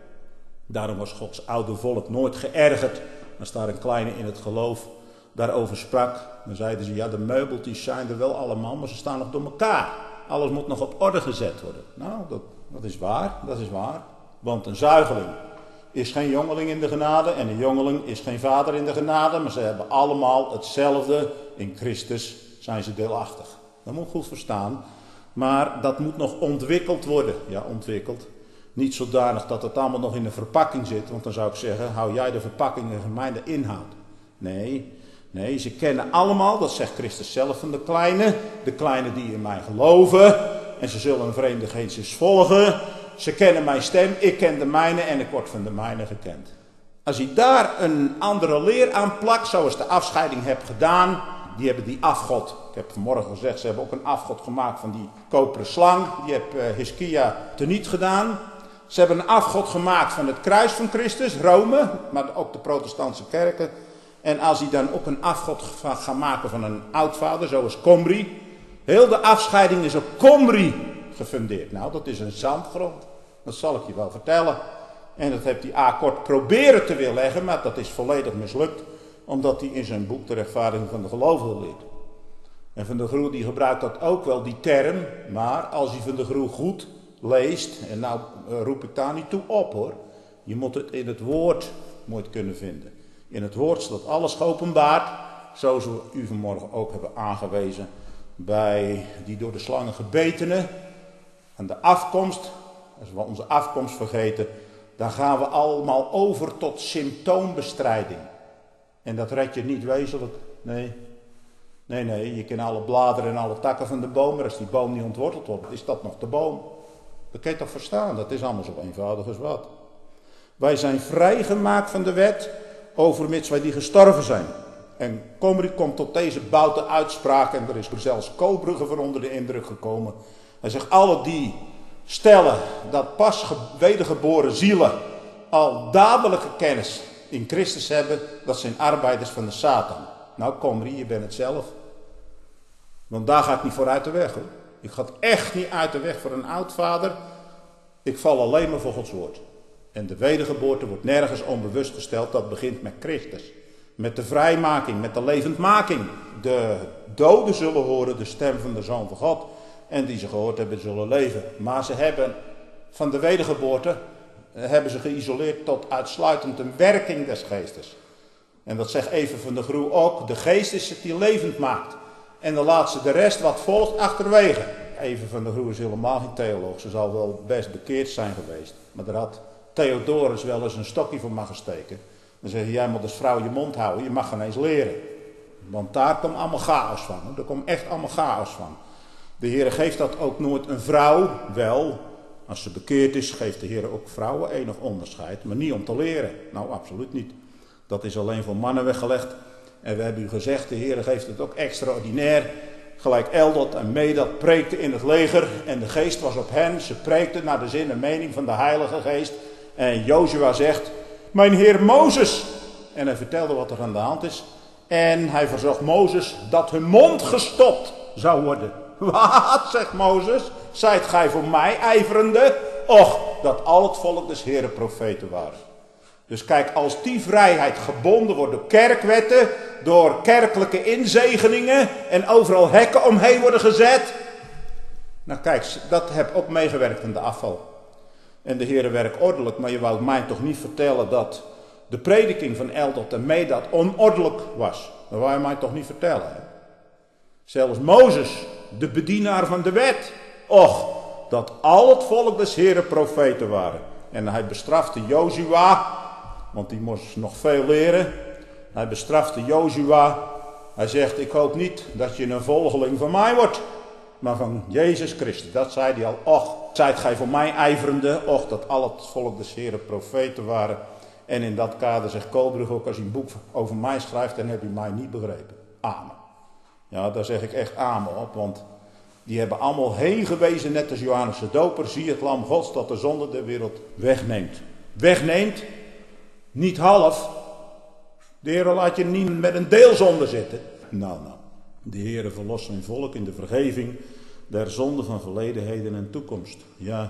Daarom was Gods oude volk nooit geërgerd als daar een kleine in het geloof daarover sprak. Dan zeiden ze, ja, de meubeltjes zijn er wel allemaal, maar ze staan nog door elkaar. Alles moet nog op orde gezet worden. Nou, dat, dat is waar, dat is waar. Want een zuigeling is geen jongeling in de genade en een jongeling is geen vader in de genade, maar ze hebben allemaal hetzelfde. In Christus zijn ze deelachtig. Dat moet goed verstaan. Maar dat moet nog ontwikkeld worden. Ja, ontwikkeld. Niet zodanig dat het allemaal nog in een verpakking zit. Want dan zou ik zeggen, hou jij de verpakking en mij de inhoud. Nee, nee, ze kennen allemaal, dat zegt Christus zelf van de kleine. De kleine die in mij geloven. En ze zullen een vreemde geestjes volgen. Ze kennen mijn stem, ik ken de mijne en ik word van de mijne gekend. Als je daar een andere leer aan plakt, zoals de afscheiding hebt gedaan. Die hebben die afgod, ik heb vanmorgen gezegd, ze hebben ook een afgod gemaakt van die koperen slang. Die heeft uh, Hiskia teniet gedaan. Ze hebben een afgod gemaakt van het kruis van Christus, Rome, maar ook de protestantse kerken. En als die dan ook een afgod gaan maken van een oudvader, zoals Comrie. Heel de afscheiding is op Comrie gefundeerd. Nou, dat is een zandgrond. Dat zal ik je wel vertellen. En dat heeft die A-kort proberen te weerleggen, maar dat is volledig mislukt. Omdat hij in zijn boek de rechtvaardiging van de gelovigen leert. En Van der Groe die gebruikt dat ook wel, die term. Maar als je Van der Groe goed leest, en nou uh, roep ik daar niet toe op hoor. Je moet het in het woord moet kunnen vinden. In het woord staat alles geopenbaard. Zoals we u vanmorgen ook hebben aangewezen. Bij die door de slangen gebetenen. En de afkomst. Als we onze afkomst vergeten. Dan gaan we allemaal over tot symptoombestrijding. En dat red je niet wezenlijk. Nee. Nee, nee. Je kent alle bladeren en alle takken van de boom. Maar als die boom niet ontworteld wordt, is dat nog de boom. Dat kun je toch verstaan. Dat is allemaal zo eenvoudig als wat. Wij zijn vrijgemaakt van de wet. Overmits wij die gestorven zijn. En Comrie komt tot deze boute uitspraak. En er is er zelfs Koolbrugge van onder de indruk gekomen. Hij zegt, alle die stellen dat pas wedergeboren zielen al dadelijke kennis in Christus hebben, dat zijn arbeiders van de Satan. Nou kom Rie, je bent het zelf. Want daar ga ik niet voor uit de weg hoor. Ik ga echt niet uit de weg voor een oudvader. Ik val alleen maar voor Gods woord. En de wedergeboorte wordt nergens onbewust gesteld. Dat begint met Christus. Met de vrijmaking, met de levendmaking. De doden zullen horen de stem van de Zoon van God. En die ze gehoord hebben zullen leven. Maar ze hebben van de wedergeboorte, hebben ze geïsoleerd tot uitsluitend een werking des geestes. En dat zegt Even van der Groe ook. De geest is het die levend maakt. En dan laat ze de rest wat volgt achterwege. Even van der Groe is helemaal geen theoloog. Ze zal wel best bekeerd zijn geweest. Maar daar had Theodorus wel eens een stokje voor mogen steken. Dan zeg je, jij moet als vrouw je mond houden. Je mag geen eens leren. Want daar komt allemaal chaos van. Er komt echt allemaal chaos van. De Heer geeft dat ook nooit een vrouw. Wel, als ze bekeerd is, geeft de Heer ook vrouwen enig onderscheid. Maar niet om te leren. Nou, absoluut niet. Dat is alleen voor mannen weggelegd. En we hebben u gezegd, de Heer geeft het ook extraordinair. Gelijk Eldot en Medad preekten in het leger. En de geest was op hen. Ze preekten naar de zin en mening van de Heilige Geest. En Jozua zegt, mijn Heer Mozes. En hij vertelde wat er aan de hand is. En hij verzocht Mozes dat hun mond gestopt zou worden. Wat, zegt Mozes, zijt gij voor mij ijverende? Och, dat al het volk des Heeren profeten waren. Dus kijk, als die vrijheid gebonden wordt door kerkwetten, door kerkelijke inzegeningen en overal hekken omheen worden gezet. Nou kijk, dat heb ook meegewerkt in de afval. En de Heere werkt ordelijk, maar je wou mij toch niet vertellen dat de prediking van Eldot en Medad onordelijk was. Dat wou je mij toch niet vertellen. Hè? Zelfs Mozes, de bedienaar van de wet. Och, dat al het volk des Heeren profeten waren. En hij bestrafte Jozua, want die moest nog veel leren. Hij bestrafte Jozua. Hij zegt, ik hoop niet dat je een volgeling van mij wordt, maar van Jezus Christus. Dat zei hij al. Och, zijt gij voor mij ijverende. Och, dat al het volk des Heeren profeten waren. En in dat kader zegt Koolbrug ook, als hij een boek over mij schrijft, dan heb je mij niet begrepen. Amen. Ja, daar zeg ik echt amen op, want die hebben allemaal heen gewezen, net als Johannes de Doper. Zie het lam Gods dat de zonde der wereld wegneemt. Wegneemt, niet half. De Heer laat je niet met een deelzonde zitten. Nou, nou. De Heer verlost zijn volk in de vergeving der zonde van verleden, heden en toekomst. Ja.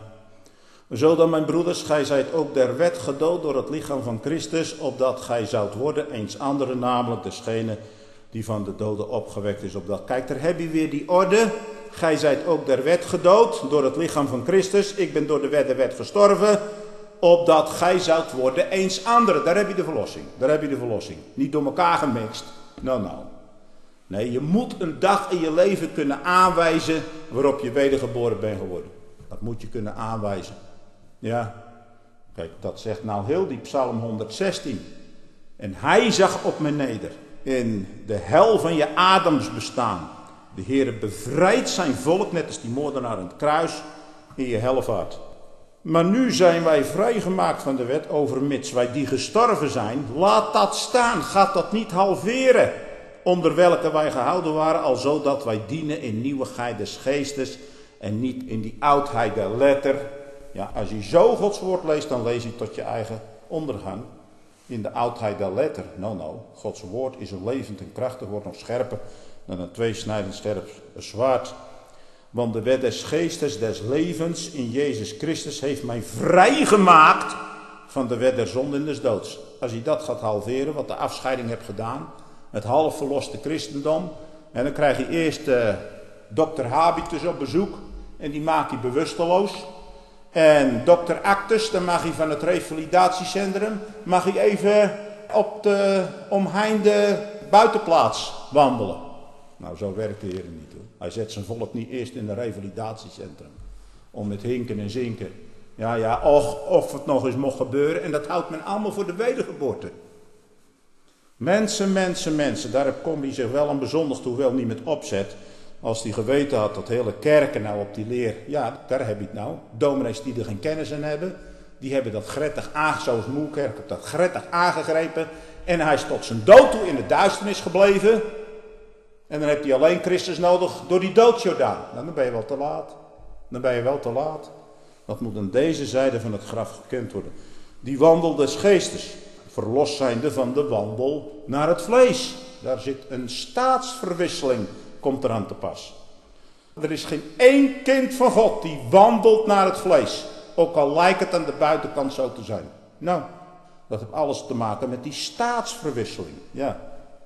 Zo dan, mijn broeders, gij zijt ook der wet gedood door het lichaam van Christus, opdat gij zoudt worden eens andere, namelijk desgene die van de doden opgewekt is. Opdat, kijk, daar heb je weer die orde. Gij zijt ook der wet gedood door het lichaam van Christus. Ik ben door de wet der wet gestorven, opdat gij zoudt worden eens andere. Daar heb je de verlossing. Daar heb je de verlossing. Niet door elkaar gemixt. Nou, nou. Nee, je moet een dag in je leven kunnen aanwijzen waarop je wedergeboren bent geworden. Dat moet je kunnen aanwijzen. Ja, kijk, dat zegt nou heel die Psalm honderdzestien. En hij zag op me neder in de hel van je Adams bestaan. De Heere bevrijdt zijn volk, net als die moordenaar aan het kruis, in je hellevaart. Maar nu zijn wij vrijgemaakt van de wet, overmits wij die gestorven zijn. Laat dat staan, gaat dat niet halveren. Onder welke wij gehouden waren, al zodat wij dienen in nieuwigheid des geestes en niet in die oudheid der letter. Ja, als je zo Gods woord leest, dan lees je tot je eigen ondergang. In de oudheid der letter. Nou, nou, Gods woord is een levend en krachtig, wordt nog scherper dan een tweesnijdend scherp zwaard. Want de wet des geestes, des levens in Jezus Christus heeft mij vrijgemaakt van de wet der zonde en des doods. Als je dat gaat halveren, wat de afscheiding hebt gedaan, het half verloste christendom, en dan krijg je eerst uh, dokter Habitus op bezoek en die maakt je bewusteloos. En dokter Actus, dan mag hij van het revalidatiecentrum, mag hij even op de omheinde buitenplaats wandelen. Nou, zo werkt de Heer niet hoor. Hij zet zijn volk niet eerst in een revalidatiecentrum. Om met hinken en zinken. Ja, ja, och, of het nog eens mocht gebeuren. En dat houdt men allemaal voor de wedergeboorte. Mensen, mensen, mensen. Daar kon hij zich wel aan bezondigd, hoewel niet met opzet. Als hij geweten had dat hele kerken nou op die leer. Ja, daar heb je het nou. Dominees die er geen kennis aan hebben. Die hebben dat gretig aangegrepen. Zoals Moerkerk dat gretig aangegrepen. En hij is tot zijn dood toe in de duisternis gebleven. En dan heb je alleen Christus nodig door die doodsjordaan. Nou, dan ben je wel te laat. Dan ben je wel te laat. Dat moet aan deze zijde van het graf gekend worden. Die wandel des geestes. verlost zijnde van de wandel naar het vlees. Daar zit een staatsverwisseling, komt eraan te pas. Er is geen één kind van God die wandelt naar het vlees. Ook al lijkt het aan de buitenkant zo te zijn. Nou, dat heeft alles te maken met die staatsverwisseling. Ja.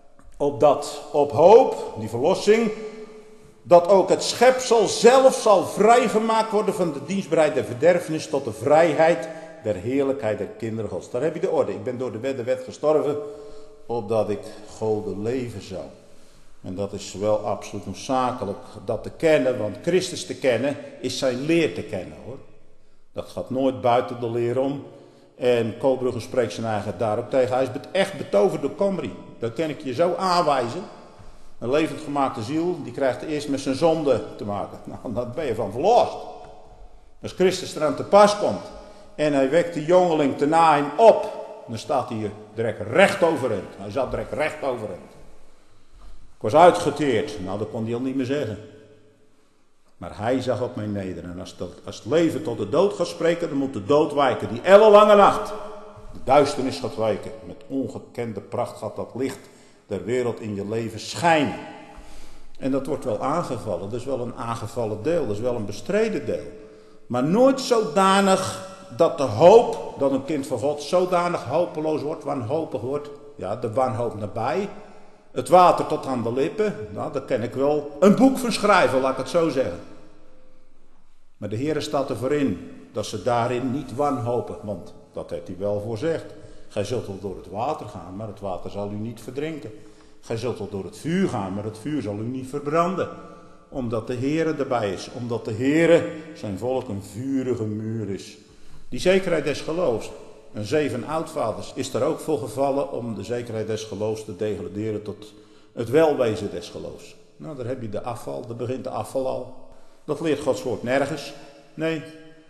Opdat op hoop, die verlossing, dat ook het schepsel zelf zal vrijgemaakt worden van de dienstbaarheid der verderfenis tot de vrijheid der heerlijkheid der kinderen Gods. Daar heb je de orde. Ik ben door de wet de wet gestorven, opdat ik Gode leven zou. En dat is wel absoluut noodzakelijk dat te kennen, want Christus te kennen is zijn leer te kennen, hoor. Dat gaat nooit buiten de leer om. En Koolbrugge spreekt zijn eigen daar ook tegen. Hij is echt betoverd door Comrie. Dat kan ik je zo aanwijzen. Een levend gemaakte ziel, die krijgt eerst met zijn zonde te maken. Nou, daar ben je van verlost. Als Christus eraan te pas komt en hij wekt de jongeling te Naïm op, dan staat hij direct recht overeind. Hij zat direct recht overeind. Ik was uitgeteerd. Nou, dat kon hij al niet meer zeggen. Maar hij zag op mij neder. En als, dat, als het leven tot de dood gaat spreken, dan moet de dood wijken. Die ellenlange nacht. De duisternis gaat wijken. Met ongekende pracht gaat dat licht der wereld in je leven schijnen. En dat wordt wel aangevallen. Dat is wel een aangevallen deel. Dat is wel een bestreden deel. Maar nooit zodanig dat de hoop, dat een kind van God zodanig hopeloos wordt, wanhopig wordt. Ja, de wanhoop nabij. Het water tot aan de lippen, nou, daar kan ik wel een boek van schrijven, laat ik het zo zeggen. Maar de Heere staat ervoor in dat ze daarin niet wanhopen, want dat heeft hij wel voorzegd. Gij zult wel door het water gaan, maar het water zal u niet verdrinken. Gij zult wel door het vuur gaan, maar het vuur zal u niet verbranden. Omdat de Heere erbij is, omdat de Heere zijn volk een vurige muur is. Die zekerheid des geloofs. Een zeven oudvaders is er ook voor gevallen om de zekerheid des geloofs te degraderen tot het welwezen des geloofs. Nou, daar heb je de afval, daar begint de afval al. Dat leert Gods woord nergens. Nee,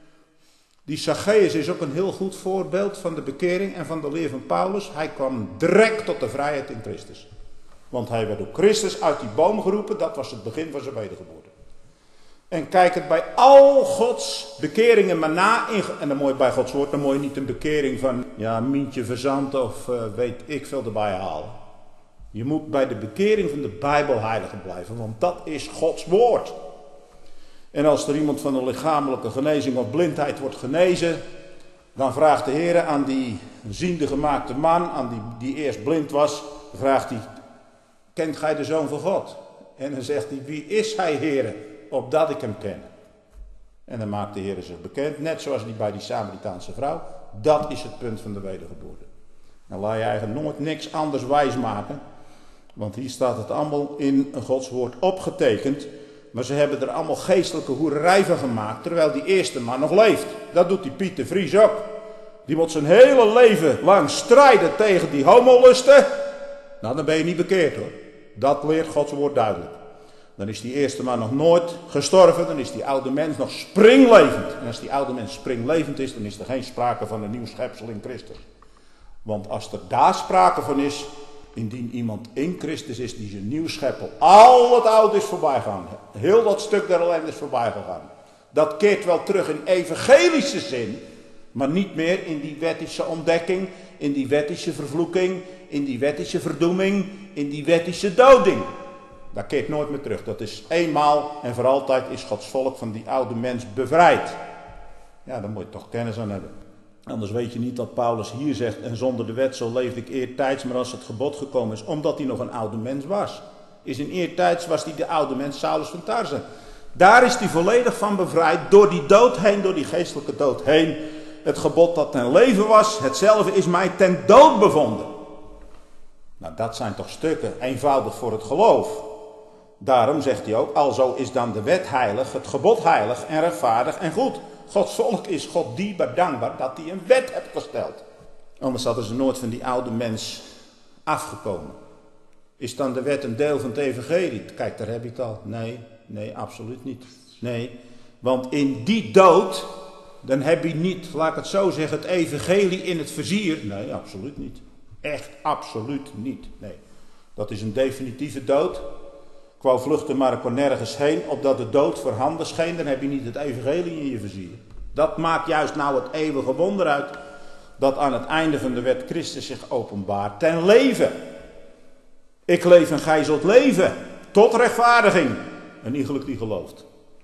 die Zacchaeus is ook een heel goed voorbeeld van de bekering en van de leer van Paulus. Hij kwam direct tot de vrijheid in Christus. Want hij werd door Christus uit die boom geroepen, dat was het begin van zijn wedergeboorte. En kijk het bij al Gods bekeringen maar na. En dan moet je bij Gods woord, dan moet je niet een bekering van ja, Mientje Verzand of uh, weet ik veel erbij halen. Je moet bij de bekering van de Bijbelheilige blijven, want dat is Gods woord. En als er iemand van een lichamelijke genezing of blindheid wordt genezen, dan vraagt de Heer aan die ziende gemaakte man, aan die, die eerst blind was, vraagt hij, kent gij de Zoon van God? En dan zegt hij, wie is hij, Heere? Opdat ik hem ken. En dan maakt de Heer zich bekend, net zoals die bij die Samaritaanse vrouw. Dat is het punt van de wedergeboorte. Dan laat je eigenlijk nooit niks anders wijsmaken. Want hier staat het allemaal in Gods woord opgetekend. Maar ze hebben er allemaal geestelijke hoererij van gemaakt, terwijl die eerste man nog leeft. Dat doet die Piet de Vries ook. Die moet zijn hele leven lang strijden tegen die homolusten. Nou, dan ben je niet bekeerd, hoor. Dat leert Gods woord duidelijk. Dan is die eerste man nog nooit gestorven, dan is die oude mens nog springlevend. En als die oude mens springlevend is, dan is er geen sprake van een nieuw schepsel in Christus. Want als er daar sprake van is, indien iemand in Christus is, die is een nieuw schepsel. Al het oude is voorbij gegaan. Heel dat stuk der ellende is voorbij gegaan. Dat keert wel terug in evangelische zin, maar niet meer in die wettische ontdekking, in die wettische vervloeking, in die wettische verdoeming, in die wettische doding. Dat keert nooit meer terug. Dat is eenmaal en voor altijd is Gods volk van die oude mens bevrijd. Ja, daar moet je toch kennis aan hebben. Anders weet je niet dat Paulus hier zegt, en zonder de wet zo leefde ik eertijds, maar als het gebod gekomen is, omdat hij nog een oude mens was. Is in eertijds was hij de oude mens, Saulus van Tarsen. Daar is hij volledig van bevrijd, door die dood heen, door die geestelijke dood heen. Het gebod dat ten leven was, hetzelfde is mij ten dood bevonden. Nou, dat zijn toch stukken, eenvoudig voor het geloof. Daarom zegt hij ook, alzo is dan de wet heilig, het gebod heilig en rechtvaardig en goed. Gods volk is God dierbaar dankbaar dat hij een wet heeft gesteld. Anders hadden ze nooit van die oude mens afgekomen. Is dan de wet een deel van het evangelie? Kijk, daar heb je het al. Nee, nee, absoluut niet. Nee, want in die dood, dan heb je niet, laat ik het zo zeggen, het evangelie in het vizier. Nee, absoluut niet. Echt absoluut niet. Nee, dat is een definitieve dood. Ik wou vluchten, maar ik kon nergens heen, opdat de dood voorhanden scheen, dan heb je niet het evangelie in je vizier. Dat maakt juist nou het eeuwige wonder uit. dat aan het einde van de wet Christus zich openbaart ten leven. Ik leef en gij zult leven, tot rechtvaardiging. Een iegelijk die gelooft.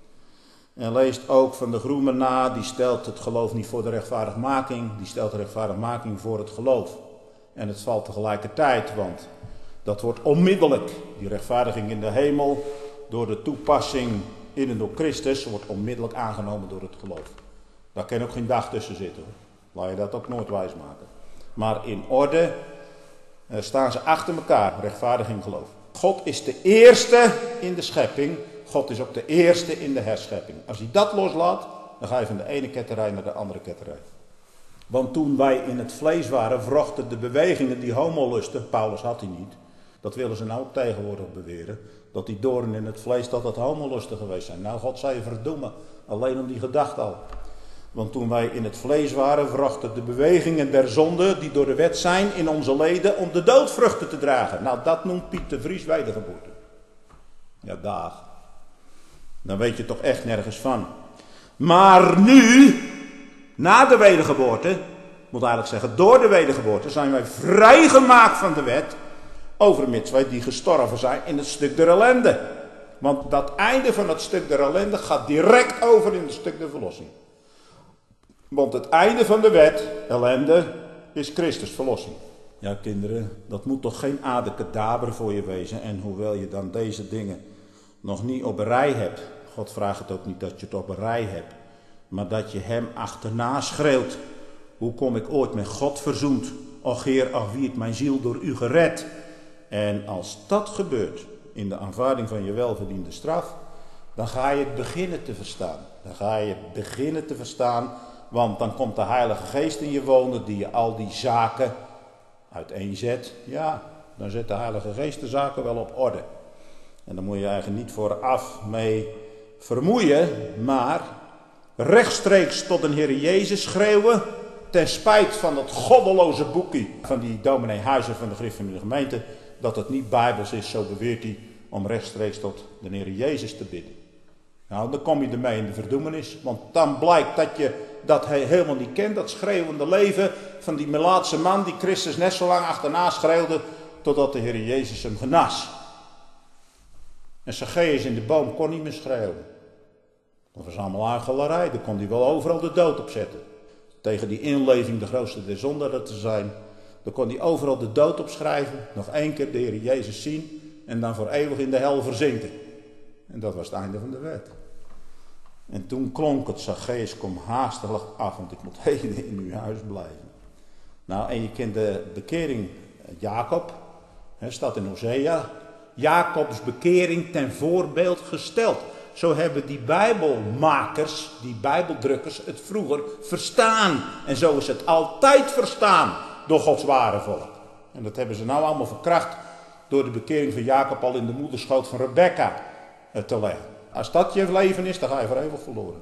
En leest ook van de Groene na, die stelt het geloof niet voor de rechtvaardigmaking, die stelt de rechtvaardigmaking voor het geloof. En het valt tegelijkertijd, want dat wordt onmiddellijk, die rechtvaardiging in de hemel, door de toepassing in en door Christus, wordt onmiddellijk aangenomen door het geloof. Daar kan ook geen dag tussen zitten, hoor. Laat je dat ook nooit wijsmaken. Maar in orde eh, staan ze achter elkaar, rechtvaardiging, geloof. God is de eerste in de schepping, God is ook de eerste in de herschepping. Als hij dat loslaat, dan ga je van de ene ketterij naar de andere ketterij. Want toen wij in het vlees waren, wrochten de bewegingen die homolusten, Paulus had die niet, dat willen ze nou ook tegenwoordig beweren, dat die doorn in het vlees, dat dat homolusten geweest zijn. Nou, God zei je verdoemen, alleen om die gedachte al. Want toen wij in het vlees waren, wrochten de bewegingen der zonde, die door de wet zijn, in onze leden, om de doodvruchten te dragen. Nou, dat noemt Piet de Vries wedergeboorte. Ja, dag. Dan weet je toch echt nergens van. Maar nu, na de wedergeboorte, ik moet eigenlijk zeggen door de wedergeboorte, zijn wij vrijgemaakt van de wet, overmits wij die gestorven zijn in het stuk der ellende. Want dat einde van het stuk der ellende gaat direct over in het stuk der verlossing. Want het einde van de wet, ellende, is Christus verlossing. Ja, kinderen, dat moet toch geen adekadaber voor je wezen. En hoewel je dan deze dingen nog niet op een rij hebt, God vraagt het ook niet dat je het op een rij hebt, maar dat je hem achterna schreeuwt. Hoe kom ik ooit met God verzoend? Och Heer, ach wie het mijn ziel door u gered. En als dat gebeurt in de aanvaarding van je welverdiende straf, dan ga je het beginnen te verstaan. Dan ga je het beginnen te verstaan, want dan komt de Heilige Geest in je wonen die je al die zaken uiteenzet. Ja, dan zet de Heilige Geest de zaken wel op orde. En dan moet je eigenlijk niet vooraf mee vermoeien, maar rechtstreeks tot een Heer Jezus schreeuwen, ten spijt van dat goddeloze boekje van die dominee Huizen van de Griff van de gemeente, dat het niet bijbels is, zo beweert hij, om rechtstreeks tot de Heer Jezus te bidden. Nou, dan kom je ermee in de verdoemenis, want dan blijkt dat je dat hij helemaal niet kent, dat schreeuwende leven van die Melaatse man die Christus net zo lang achterna schreeuwde, totdat de Heer Jezus hem genas. En Zacchaeus in de boom kon niet meer schreeuwen. Dat was allemaal aangelarij, daar kon hij wel overal de dood op zetten. Tegen die inleving de grootste der zondaren te zijn, daar kon hij overal de dood op schrijven, nog één keer de Heer Jezus zien en dan voor eeuwig in de hel verzinken. En dat was het einde van de wet. En toen klonk het, Zacchaeus, kom haastig af, want ik moet heden in uw huis blijven. Nou, en je kent de bekering Jacob, hè, staat in Hosea, Jacobs bekering ten voorbeeld gesteld. Zo hebben die bijbelmakers, die bijbeldrukkers, het vroeger verstaan. En zo is het altijd verstaan door Gods ware volk. En dat hebben ze nou allemaal verkracht door de bekering van Jacob al in de moederschoot van Rebekka te leggen. Als dat je leven is, dan ga je voor eeuwig verloren.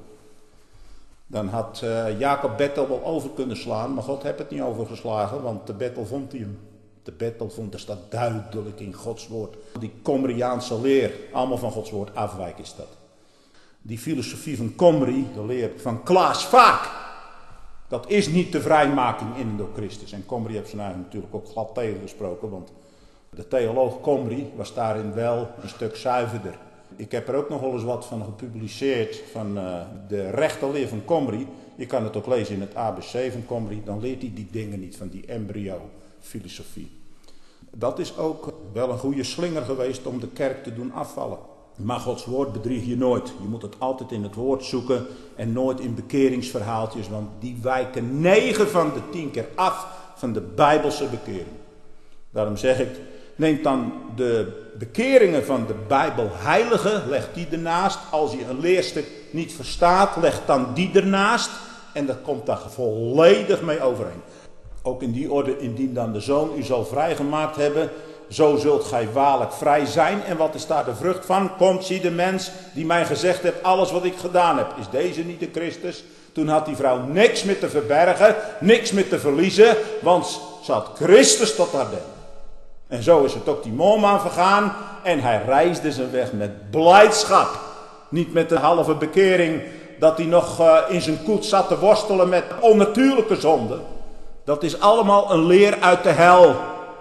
Dan had uh, Jacob Bethel wel over kunnen slaan, maar God heeft het niet overgeslagen, want de Bethel vond hij hem. De Bethel vond, dat staat duidelijk in Gods woord. Die Comriaanse leer, allemaal van Gods woord afwijken is dat. Die filosofie van Comri, de leer van Klaas Vaak, dat is niet de vrijmaking in en door Christus. En Comri heeft zijn eigen natuurlijk ook glad tegengesproken, want de theoloog Comri was daarin wel een stuk zuiverder. Ik heb er ook nog wel eens wat van gepubliceerd, van uh, de rechte leer van Comri. Je kan het ook lezen in het A B C van Comri, dan leert hij die dingen niet van die embryo-filosofie. Dat is ook wel een goede slinger geweest om de kerk te doen afvallen. Maar Gods woord bedrieg je nooit. Je moet het altijd in het woord zoeken en nooit in bekeringsverhaaltjes, want die wijken negen van de tien keer af van de Bijbelse bekering. Daarom zeg ik, neem dan de bekeringen van de Bijbelheiligen, leg die ernaast. Als je een leerstuk niet verstaat, leg dan die ernaast. En dat komt daar volledig mee overeen. Ook in die orde, indien dan de Zoon u zal vrijgemaakt hebben, zo zult gij waarlijk vrij zijn. En wat is daar de vrucht van? Komt, zie de mens die mij gezegd heeft, alles wat ik gedaan heb, is deze niet de Christus? Toen had die vrouw niks meer te verbergen, niks meer te verliezen, want ze had Christus tot haar denken. En zo is het ook die moorman vergaan en hij reisde zijn weg met blijdschap. Niet met de halve bekering dat hij nog uh, in zijn koets zat te worstelen met onnatuurlijke zonden. Dat is allemaal een leer uit de hel.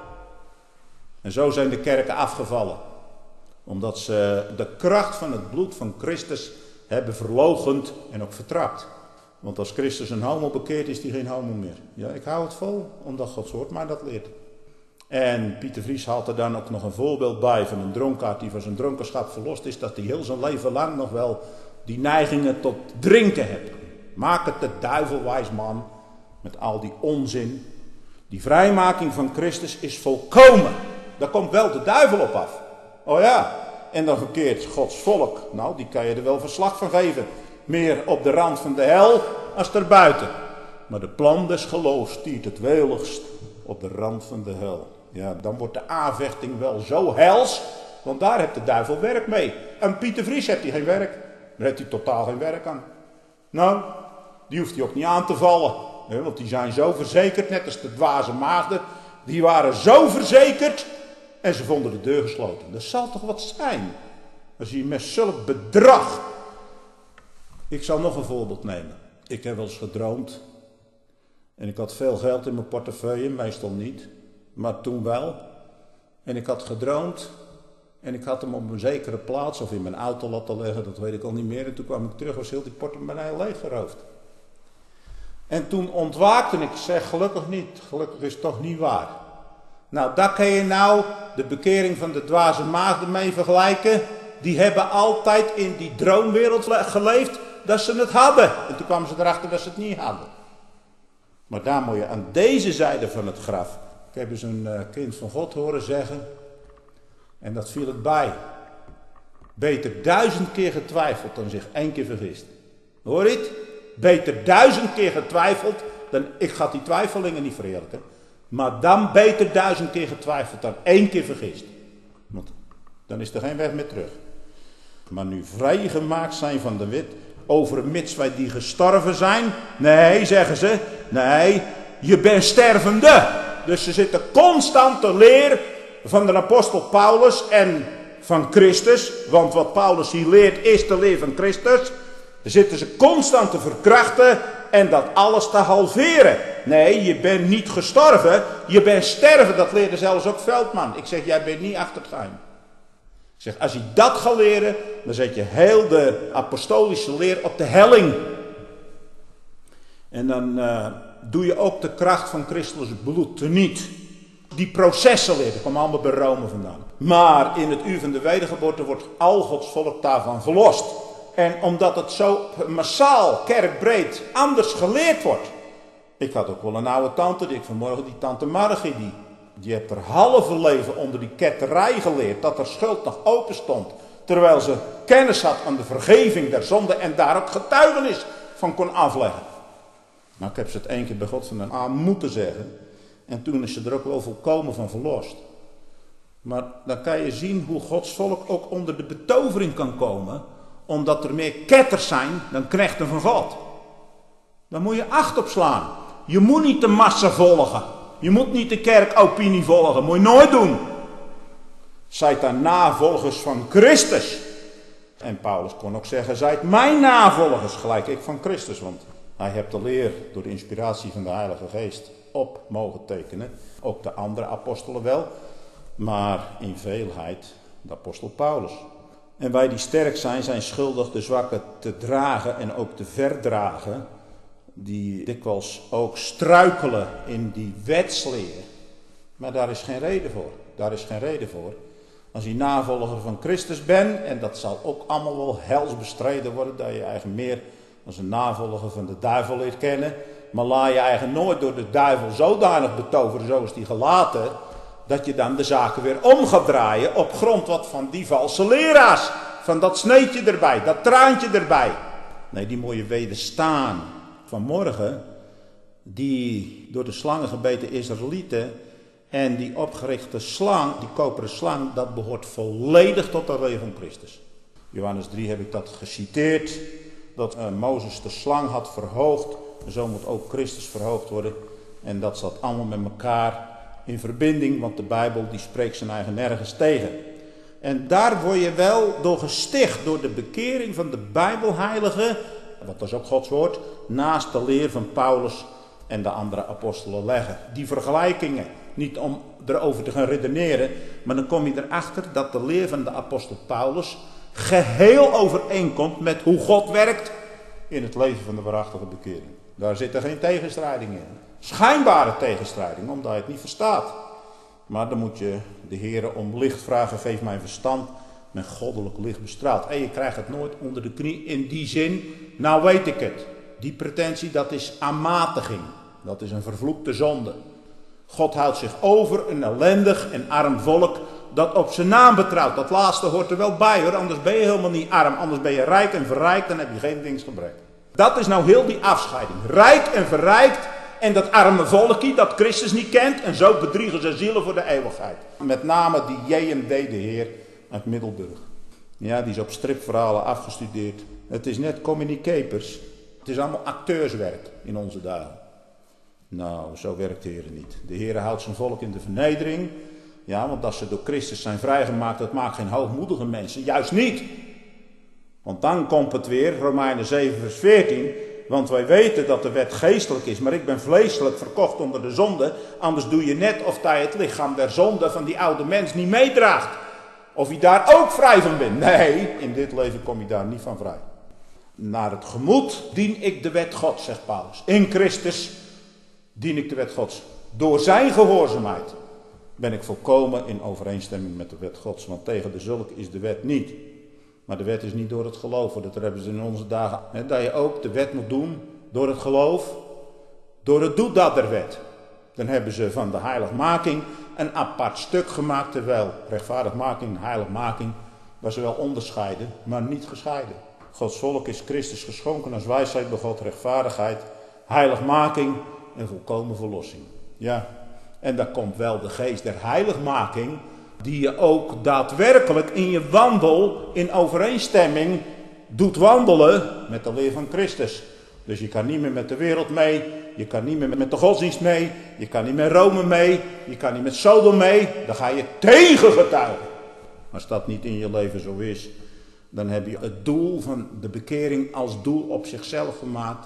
En zo zijn de kerken afgevallen. Omdat ze de kracht van het bloed van Christus hebben verloochend en ook vertrapt. Want als Christus een homo bekeert, is hij geen homo meer. Ja, ik hou het vol, omdat Gods woord mij dat leert. En Pieter Vries haalt er dan ook nog een voorbeeld bij van een dronkaard die van zijn dronkenschap verlost is. Dat hij heel zijn leven lang nog wel die neigingen tot drinken heeft. Maak het de duivel wijs, man, met al die onzin. Die vrijmaking van Christus is volkomen. Daar komt wel de duivel op af. Oh ja, en dan verkeert Gods volk. Nou, die kan je er wel verslag van geven. Meer op de rand van de hel als erbuiten. Maar de plan des geloofs stiert het weligst op de rand van de hel. Ja, dan wordt de aanvechting wel zo hels, want daar heeft de duivel werk mee. En Pieter Vries heeft hij geen werk. Daar heeft hij totaal geen werk aan. Nou, die hoeft hij ook niet aan te vallen. Hè, want die zijn zo verzekerd, net als de dwaze maagden. Die waren zo verzekerd en ze vonden de deur gesloten. Dat zal toch wat zijn, als je met zulk bedrag... Ik zal nog een voorbeeld nemen. Ik heb wel eens gedroomd. En ik had veel geld in mijn portefeuille, meestal niet. Maar toen wel. En ik had gedroomd. En ik had hem op een zekere plaats of in mijn auto laten leggen, dat weet ik al niet meer. En toen kwam ik terug, was heel die portemonnee leeggeroofd. En toen ontwaakte ik, zeg gelukkig niet, gelukkig is het toch niet waar. Nou, daar kan je nou de bekering van de dwaze maagden mee vergelijken. Die hebben altijd in die droomwereld geleefd dat ze het hadden. En toen kwamen ze erachter dat ze het niet hadden. Maar daar moet je aan deze zijde van het graf. Ik heb eens een uh, kind van God horen zeggen. En dat viel het bij. Beter duizend keer getwijfeld dan zich één keer vergist. Hoor je het? Beter duizend keer getwijfeld dan... Ik ga die twijfelingen niet verheerlijken. Maar dan beter duizend keer getwijfeld dan één keer vergist. Want dan is er geen weg meer terug. Maar nu vrijgemaakt zijn van de wet, overmits wij die gestorven zijn. Nee, zeggen ze. Nee, je bent stervende. Dus ze zitten constant te leer van de apostel Paulus en van Christus. Want wat Paulus hier leert is de leer van Christus. Dan zitten ze constant te verkrachten en dat alles te halveren. Nee, je bent niet gestorven, je bent sterven. Dat leerde zelfs ook Veldman. Ik zeg, jij bent niet achter het geheim. Ik zeg, als je dat gaat leren, dan zet je heel de apostolische leer op de helling. En dan uh, doe je ook de kracht van christelijk bloed teniet. Die processen leert, dat komt allemaal bij Rome vandaan. Maar in het uur van de wedergeboorte wordt al Gods volk daarvan verlost. En omdat het zo massaal, kerkbreed, anders geleerd wordt. Ik had ook wel een oude tante, die ik vanmorgen, die tante Margie, die, die heeft haar halve leven onder die ketterij geleerd, dat er schuld nog open stond. Terwijl ze kennis had van de vergeving der zonde en daar ook getuigenis van kon afleggen. Nou, ik heb ze het één keer bij God van aan moeten zeggen. En toen is ze er ook wel volkomen van verlost. Maar dan kan je zien hoe Gods volk ook onder de betovering kan komen. Omdat er meer ketters zijn dan knechten van God. Daar moet je acht op slaan. Je moet niet de massa volgen. Je moet niet de kerkopinie volgen. Moet je nooit doen. Zijt dan navolgers van Christus. En Paulus kon ook zeggen, zijt mijn navolgers, gelijk ik van Christus. Want hij heeft de leer door de inspiratie van de Heilige Geest op mogen tekenen. Ook de andere apostelen wel. Maar in veelheid de apostel Paulus. En wij die sterk zijn, zijn schuldig de zwakken te dragen en ook te verdragen. Die dikwijls ook struikelen in die wetsleer. Maar daar is geen reden voor. Daar is geen reden voor. Als je navolger van Christus bent, en dat zal ook allemaal wel hels bestreden worden, dat je eigenlijk meer als een navolger van de duivel leert kennen. Maar laat je eigenlijk nooit door de duivel zodanig betoveren, zoals die gelaten, dat je dan de zaken weer om gaat draaien op grond wat van die valse leraars. Van dat sneetje erbij, dat traantje erbij. Nee, die moet je wederstaan. Vanmorgen, die door de slangen gebeten Israëlieten en die opgerichte slang, die koperen slang, dat behoort volledig tot de leer van Christus. Johannes drie heb ik dat geciteerd, dat uh, Mozes de slang had verhoogd. Zo moet ook Christus verhoogd worden. En dat zat allemaal met elkaar in verbinding, want de Bijbel die spreekt zijn eigen nergens tegen. En daar word je wel door gesticht, door de bekering van de Bijbelheilige, want dat is ook Gods woord, naast de leer van Paulus en de andere apostelen leggen. Die vergelijkingen, niet om erover te gaan redeneren, maar dan kom je erachter dat de leer van de apostel Paulus geheel overeenkomt met hoe God werkt in het leven van de waarachtige bekering. Daar zit er geen tegenstrijding in. Schijnbare tegenstrijding, omdat je het niet verstaat. Maar dan moet je de Heere om licht vragen, geef mij verstand, met goddelijk licht bestraald. En je krijgt het nooit onder de knie in die zin, nou weet ik het. Die pretentie, dat is aanmatiging. Dat is een vervloekte zonde. God houdt zich over een ellendig en arm volk dat op zijn naam betrouwt. Dat laatste hoort er wel bij hoor, anders ben je helemaal niet arm. Anders ben je rijk en verrijkt, dan heb je geen dingsgebrek. Dat is nou heel die afscheiding. Rijk en verrijkt en dat arme volkje dat Christus niet kent. En zo bedriegen ze zielen voor de eeuwigheid. Met name die J M D de Heer uit Middelburg. Ja, die is op stripverhalen afgestudeerd. Het is net communicapers. Het is allemaal acteurswerk in onze dagen. Nou, zo werkt de Heer niet. De Heer houdt zijn volk in de vernedering. Ja, want als ze door Christus zijn vrijgemaakt, dat maakt geen hoogmoedige mensen. Juist niet. Want dan komt het weer, Romeinen zeven vers veertien. Want wij weten dat de wet geestelijk is, maar ik ben vleeselijk verkocht onder de zonde. Anders doe je net of hij het lichaam der zonde van die oude mens niet meedraagt. Of je daar ook vrij van bent. Nee, in dit leven kom je daar niet van vrij. Naar het gemoed dien ik de wet Gods, zegt Paulus. In Christus dien ik de wet Gods. Door zijn gehoorzaamheid ben ik volkomen in overeenstemming met de wet Gods. Want tegen de zulke is de wet niet. Maar de wet is niet door het geloof. Dat hebben ze in onze dagen. Hè, dat je ook de wet moet doen door het geloof. Door het doet dat der wet. Dan hebben ze van de heiligmaking een apart stuk gemaakt. Terwijl rechtvaardigmaking en heiligmaking was wel onderscheiden, maar niet gescheiden. Gods volk is Christus geschonken als wijsheid bij God, rechtvaardigheid, heiligmaking en volkomen verlossing. Ja, en daar komt wel de geest der heiligmaking, die je ook daadwerkelijk in je wandel in overeenstemming doet wandelen met de leer van Christus. Dus je kan niet meer met de wereld mee, je kan niet meer met de godsdienst mee, je kan niet met Rome mee, je kan niet met Sodom mee, dan ga je tegen getuigen. Als dat niet in je leven zo is, dan heb je het doel van de bekering als doel op zichzelf gemaakt.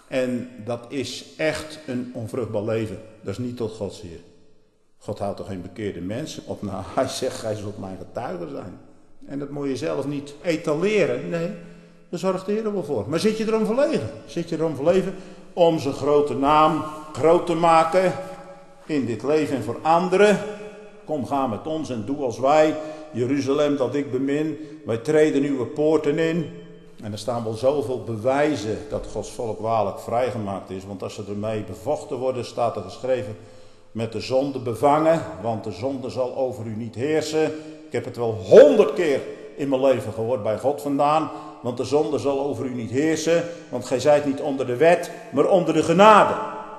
En dat is echt een onvruchtbaar leven. Dat is niet tot Gods eer. God houdt toch geen bekeerde mensen op? Nou, hij zegt, gij zult mijn getuige zijn. En dat moet je zelf niet etaleren. Nee, daar zorgt de Heer wel voor. Maar zit je erom verlegen? Zit je erom verlegen om zijn grote naam groot te maken in dit leven en voor anderen? Kom, ga met ons en doe als wij. Jeruzalem dat ik bemin. Wij treden uw poorten in. En er staan wel zoveel bewijzen dat Gods volk waarlijk vrijgemaakt is. Want als ze ermee bevochten worden, staat er geschreven, met de zonde bevangen. Want de zonde zal over u niet heersen. Ik heb het wel honderd keer in mijn leven gehoord bij God vandaan. Want de zonde zal over u niet heersen. Want gij zijt niet onder de wet, maar onder de genade.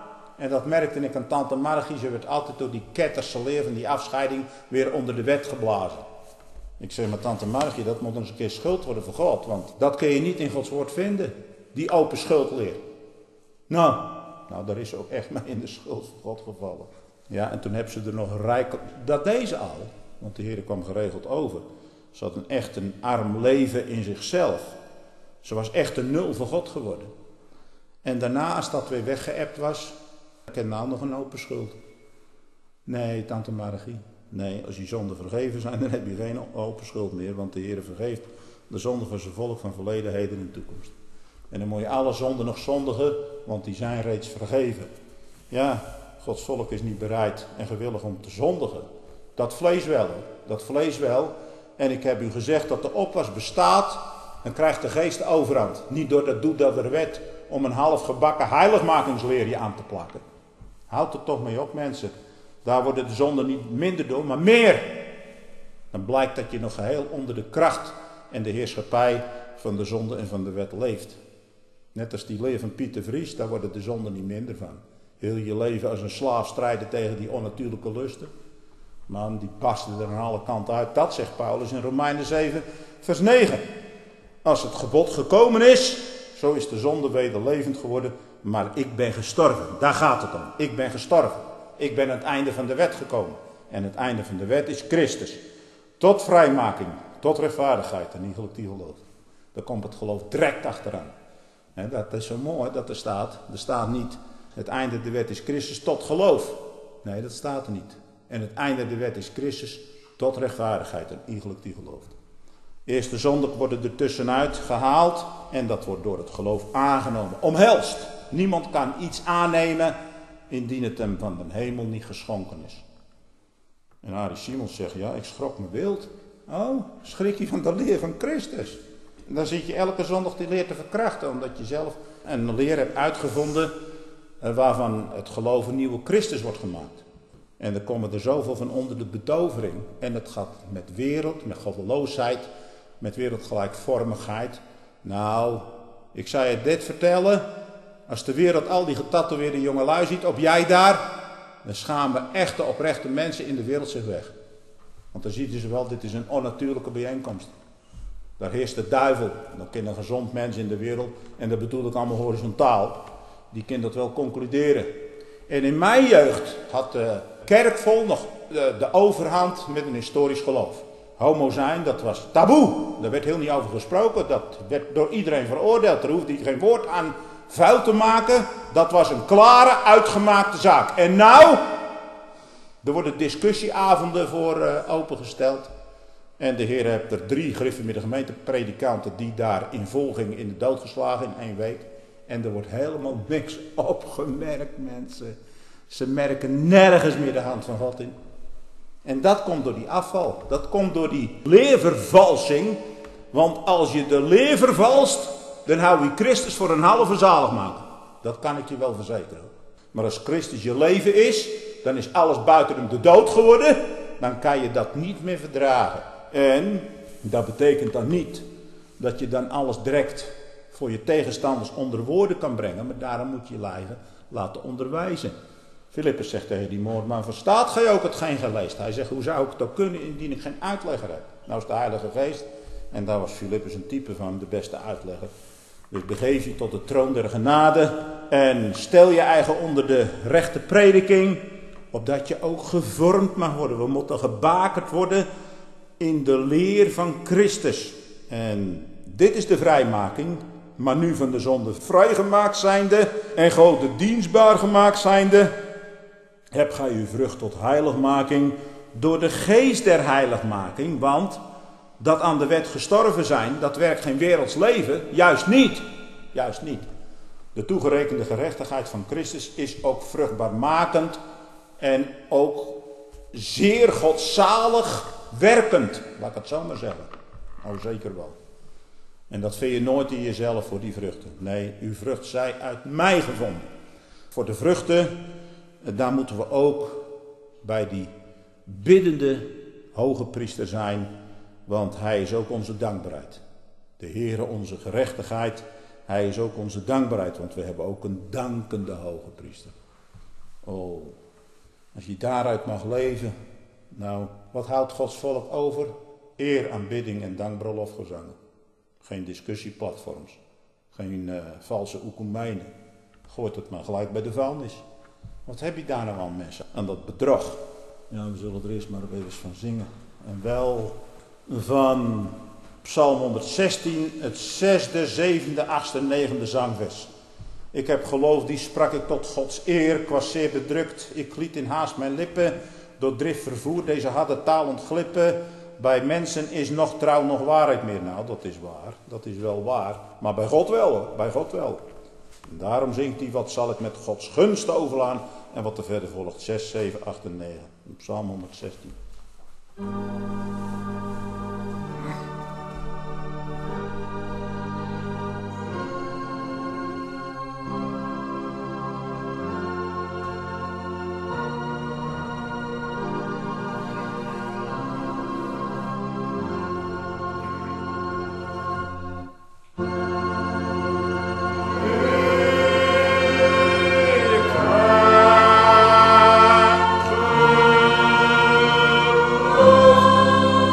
En dat merkte ik aan tante Margie. Ze werd altijd door die ketterse leer van die afscheiding weer onder de wet geblazen. Ik zeg maar, tante Margie, dat moet eens een keer schuld worden voor God. Want dat kun je niet in Gods woord vinden. Die open schuldleer. Nou, nou daar is ze ook echt mee in de schuld voor God gevallen. Ja, en toen hebben ze er nog rijk. Dat deed ze al. Want de Heer kwam geregeld over. Ze had een echt een arm leven in zichzelf. Ze was echt een nul voor God geworden. En daarna, als dat weer weggeëpt was, ik heb nou nog een open schuld. Nee, tante Margie. Nee, als je zonden vergeven zijn, dan heb je geen open schuld meer. Want de Heer vergeeft de zonden van zijn volk van verleden, heden en toekomst. En dan moet je alle zonden nog zondigen, want die zijn reeds vergeven. Ja, Gods volk is niet bereid en gewillig om te zondigen. Dat vlees wel, dat vlees wel. En ik heb u gezegd dat de opwas bestaat, dan krijgt de geest de overhand. Niet door dat doet dat er wet om een half gebakken heiligmakingsleer je aan te plakken. Houd er toch mee op, mensen. Daar worden de zonden niet minder door, maar meer. Dan blijkt dat je nog geheel onder de kracht en de heerschappij van de zonde en van de wet leeft. Net als die leer van Pieter Vries, daar worden de zonden niet minder van. Heel je leven als een slaaf strijden tegen die onnatuurlijke lusten. Man, die barsten er aan alle kanten uit. Dat zegt Paulus in Romeinen zeven, vers negen. Als het gebod gekomen is, zo is de zonde wederlevend geworden. Maar ik ben gestorven. Daar gaat het om. Ik ben gestorven. Ik ben aan het einde van de wet gekomen. En het einde van de wet is Christus. Tot vrijmaking, tot rechtvaardigheid. En iegelijk die gelooft. Daar komt het geloof direct achteraan. He, dat is zo mooi dat er staat. Er staat niet, Het einde der wet is Christus tot geloof. Nee, dat staat er niet. En het einde der wet is Christus tot rechtvaardigheid en iegelijk die gelooft. Eerste zondag worden er tussenuit gehaald en dat wordt door het geloof aangenomen. Omhelst. Niemand kan iets aannemen indien het hem van de hemel niet geschonken is. En Arie Simons zegt, ja, ik schrok me wild. Oh, schrik je van de leer van Christus? En dan zit je elke zondag die leer te verkrachten, omdat je zelf een leer hebt uitgevonden waarvan het geloof een nieuwe Christus wordt gemaakt. En er komen er zoveel van onder de betovering. En het gaat met wereld, met goddeloosheid, met wereldgelijkvormigheid. Nou, ik zou je dit vertellen. Als de wereld al die getatoeëerde jongelui ziet, op jij daar, dan schamen echte oprechte mensen in de wereld zich weg. Want dan zien ze wel, dit is een onnatuurlijke bijeenkomst. Daar heerst de duivel. Dan kan een gezond mens in de wereld, en dat bedoel ik allemaal horizontaal, die kan dat wel concluderen. En in mijn jeugd had de kerk vol nog de, de overhand met een historisch geloof. Homo zijn, dat was taboe. Daar werd heel niet over gesproken. Dat werd door iedereen veroordeeld. Er hoefde geen woord aan vuil te maken. Dat was een klare, uitgemaakte zaak. En nou, er worden discussieavonden voor uh, opengesteld. En de Heer heeft er drie gereformeerde gemeentepredikanten die daar in volging in de dood geslagen in één week. En er wordt helemaal niks opgemerkt, mensen. Ze merken nergens meer de hand van God in. En dat komt door die afval. Dat komt door die leervervalsing. Want als je de leer vervalst, dan hou je Christus voor een halve zaligmaker. Dat kan ik je wel verzekeren. Maar als Christus je leven is, dan is alles buiten hem de dood geworden. Dan kan je dat niet meer verdragen. En dat betekent dan niet dat je dan alles direct voor je tegenstanders onder woorden kan brengen. Maar daarom moet je lijden laten onderwijzen. Filippus zegt tegen die moordman, verstaat gij ook hetgeen geleest? Hij zegt, hoe zou ik het ook kunnen indien ik geen uitlegger heb? Nou is de Heilige Geest, en daar was Filippus een type van, de beste uitlegger. Dus begeef je tot de troon der genade en stel je eigen onder de rechte prediking, opdat je ook gevormd mag worden. We moeten gebakerd worden in de leer van Christus. En dit is de vrijmaking, maar nu van de zonde vrijgemaakt zijnde en God de dienstbaar gemaakt zijnde, heb gij uw vrucht tot heiligmaking door de geest der heiligmaking, want dat aan de wet gestorven zijn, dat werkt geen werelds leven, juist niet. Juist niet. De toegerekende gerechtigheid van Christus is ook vruchtbaarmakend en ook zeer godzalig werkend, laat ik het zo maar zeggen. Nou, zeker wel. En dat vind je nooit in jezelf voor die vruchten. Nee, uw vrucht zij uit mij gevonden. Voor de vruchten, daar moeten we ook bij die biddende hoge priester zijn, want hij is ook onze dankbaarheid. De Heere onze gerechtigheid, hij is ook onze dankbaarheid, want we hebben ook een dankende hoge priester. Oh, als je daaruit mag leven, nou, wat houdt Gods volk over? Eer, aanbidding en dankbrelofgezangen. Geen discussieplatforms, geen uh, valse oekumijnen. Gooit het maar gelijk bij de vuilnis. Wat heb je daar nou aan, mensen? Aan dat bedrog. Ja, we zullen er eerst maar even eens van zingen. En wel van Psalm honderdzestien, het zesde, zevende, achtste, negende zangvers. Ik heb geloof, die sprak ik tot Gods eer. Ik was zeer bedrukt, ik liet in haast mijn lippen. Door drift vervoer, deze harde taal ontglippen. Bij mensen is nog trouw, nog waarheid meer. Nou, dat is waar. Dat is wel waar. Maar bij God wel, hoor. Bij God wel. En daarom zingt hij, wat zal ik met Gods gunst overlaan. En wat er verder volgt, zes, zeven, acht en negen. Psalm honderdzestien. Oh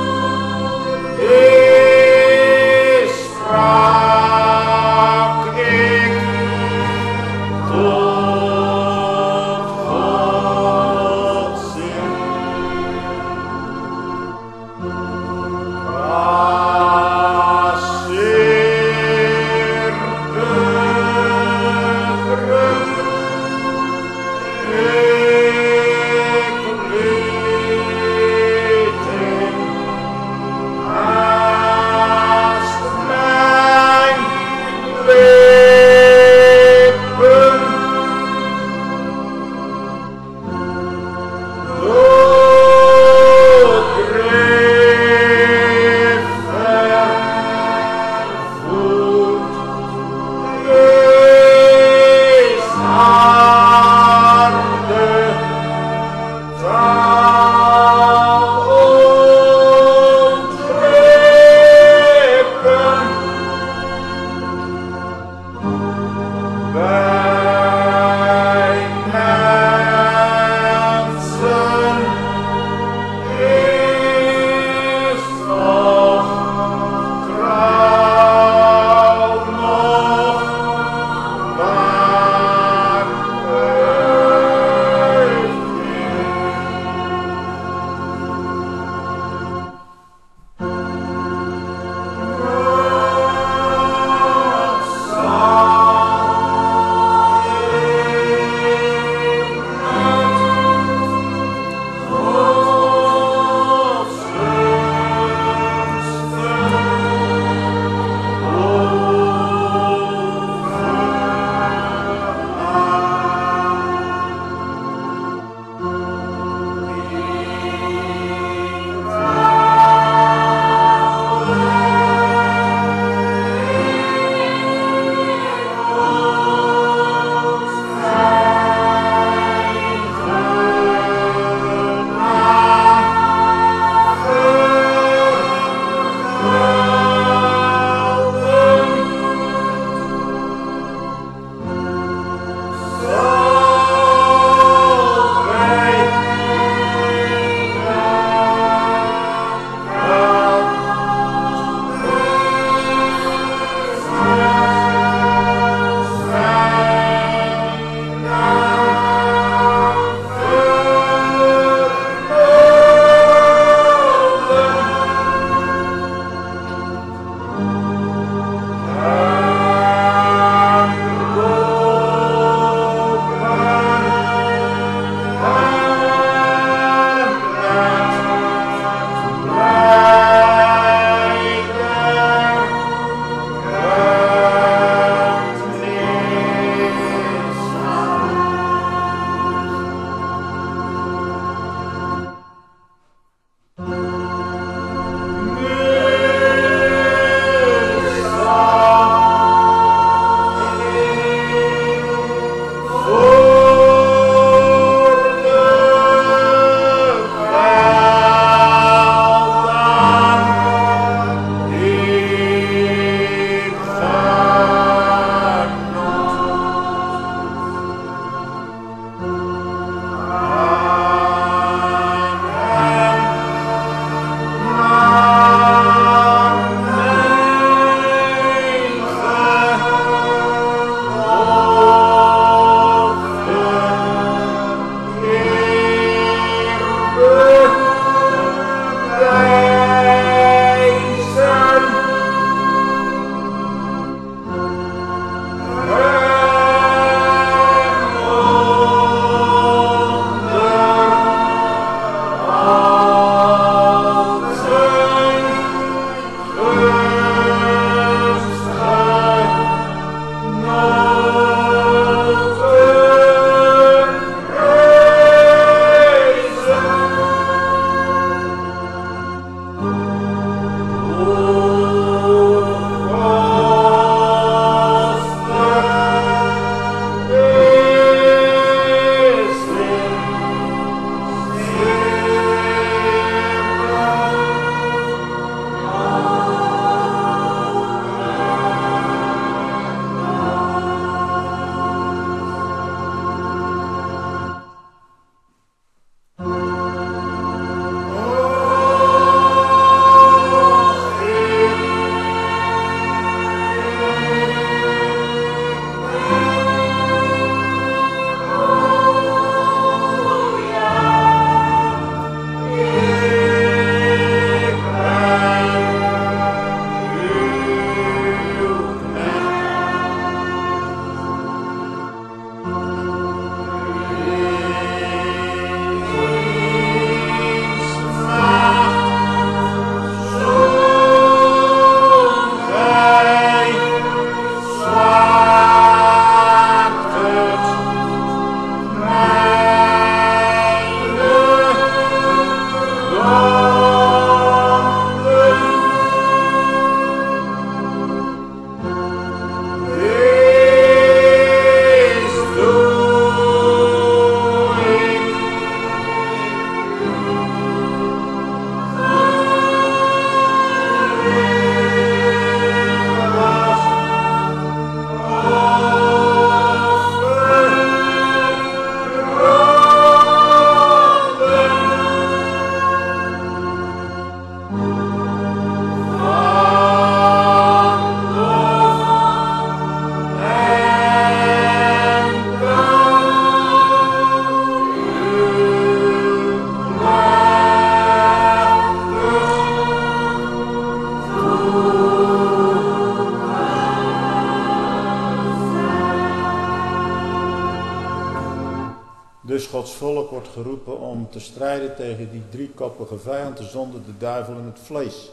Gods volk wordt geroepen om te strijden tegen die driekoppige vijand, de zonde, de duivel en het vlees.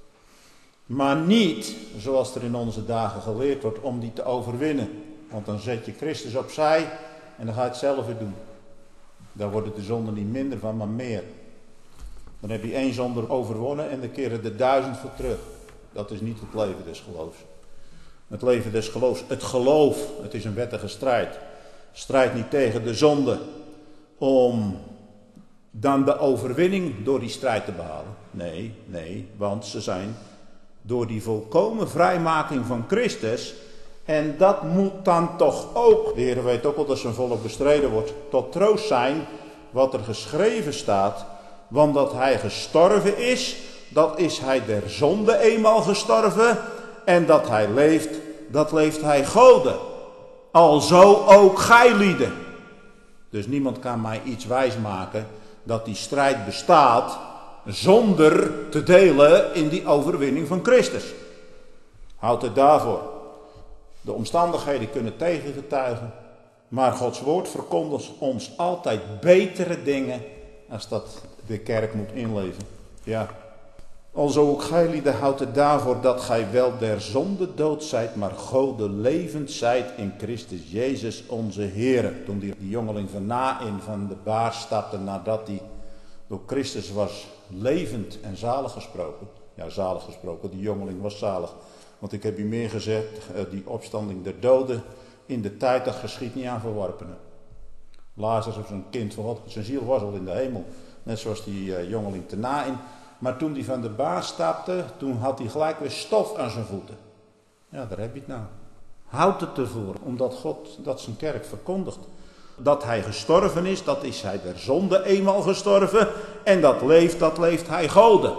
Maar niet, zoals er in onze dagen geleerd wordt, om die te overwinnen. Want dan zet je Christus opzij en dan ga je het zelf weer doen. Daar worden de zonden niet minder van, maar meer. Dan heb je één zonde overwonnen en dan keren er duizend voor terug. Dat is niet het leven des geloofs. Het leven des geloofs, het geloof, het is een wettige strijd. Strijd niet tegen de zonde om dan de overwinning door die strijd te behalen. Nee, nee, want ze zijn door die volkomen vrijmaking van Christus. En dat moet dan toch ook, de Heer weet ook wel dat zijn volk bestreden wordt, tot troost zijn wat er geschreven staat. Want dat hij gestorven is, dat is hij der zonde eenmaal gestorven. En dat hij leeft, dat leeft hij Gode. Alzo ook gijlieden. Dus niemand kan mij iets wijsmaken dat die strijd bestaat zonder te delen in die overwinning van Christus. Houd het daarvoor. De omstandigheden kunnen tegengetuigen, maar Gods woord verkondigt ons altijd betere dingen als dat de kerk moet inleven. Ja. Alzo ook gijlieden, houdt het daarvoor dat gij wel der zonde dood zijt, maar Gode levend zijt in Christus Jezus onze Heer. Toen die, die jongeling van Naïn van de baar stapte nadat hij door Christus was levend en zalig gesproken. Ja, zalig gesproken, die jongeling was zalig. Want ik heb u meer gezegd, die opstanding der doden in de tijd dat geschiet niet aan verworpenen. Lazarus was een kind van God, zijn ziel was al in de hemel. Net zoals die uh, jongeling te Naïn. Maar toen hij van de baar stapte, toen had hij gelijk weer stof aan zijn voeten. Ja, daar heb je het nou. Houd het ervoor, omdat God dat zijn kerk verkondigt. Dat hij gestorven is, dat is hij der zonde eenmaal gestorven. En dat leeft, dat leeft hij Gode.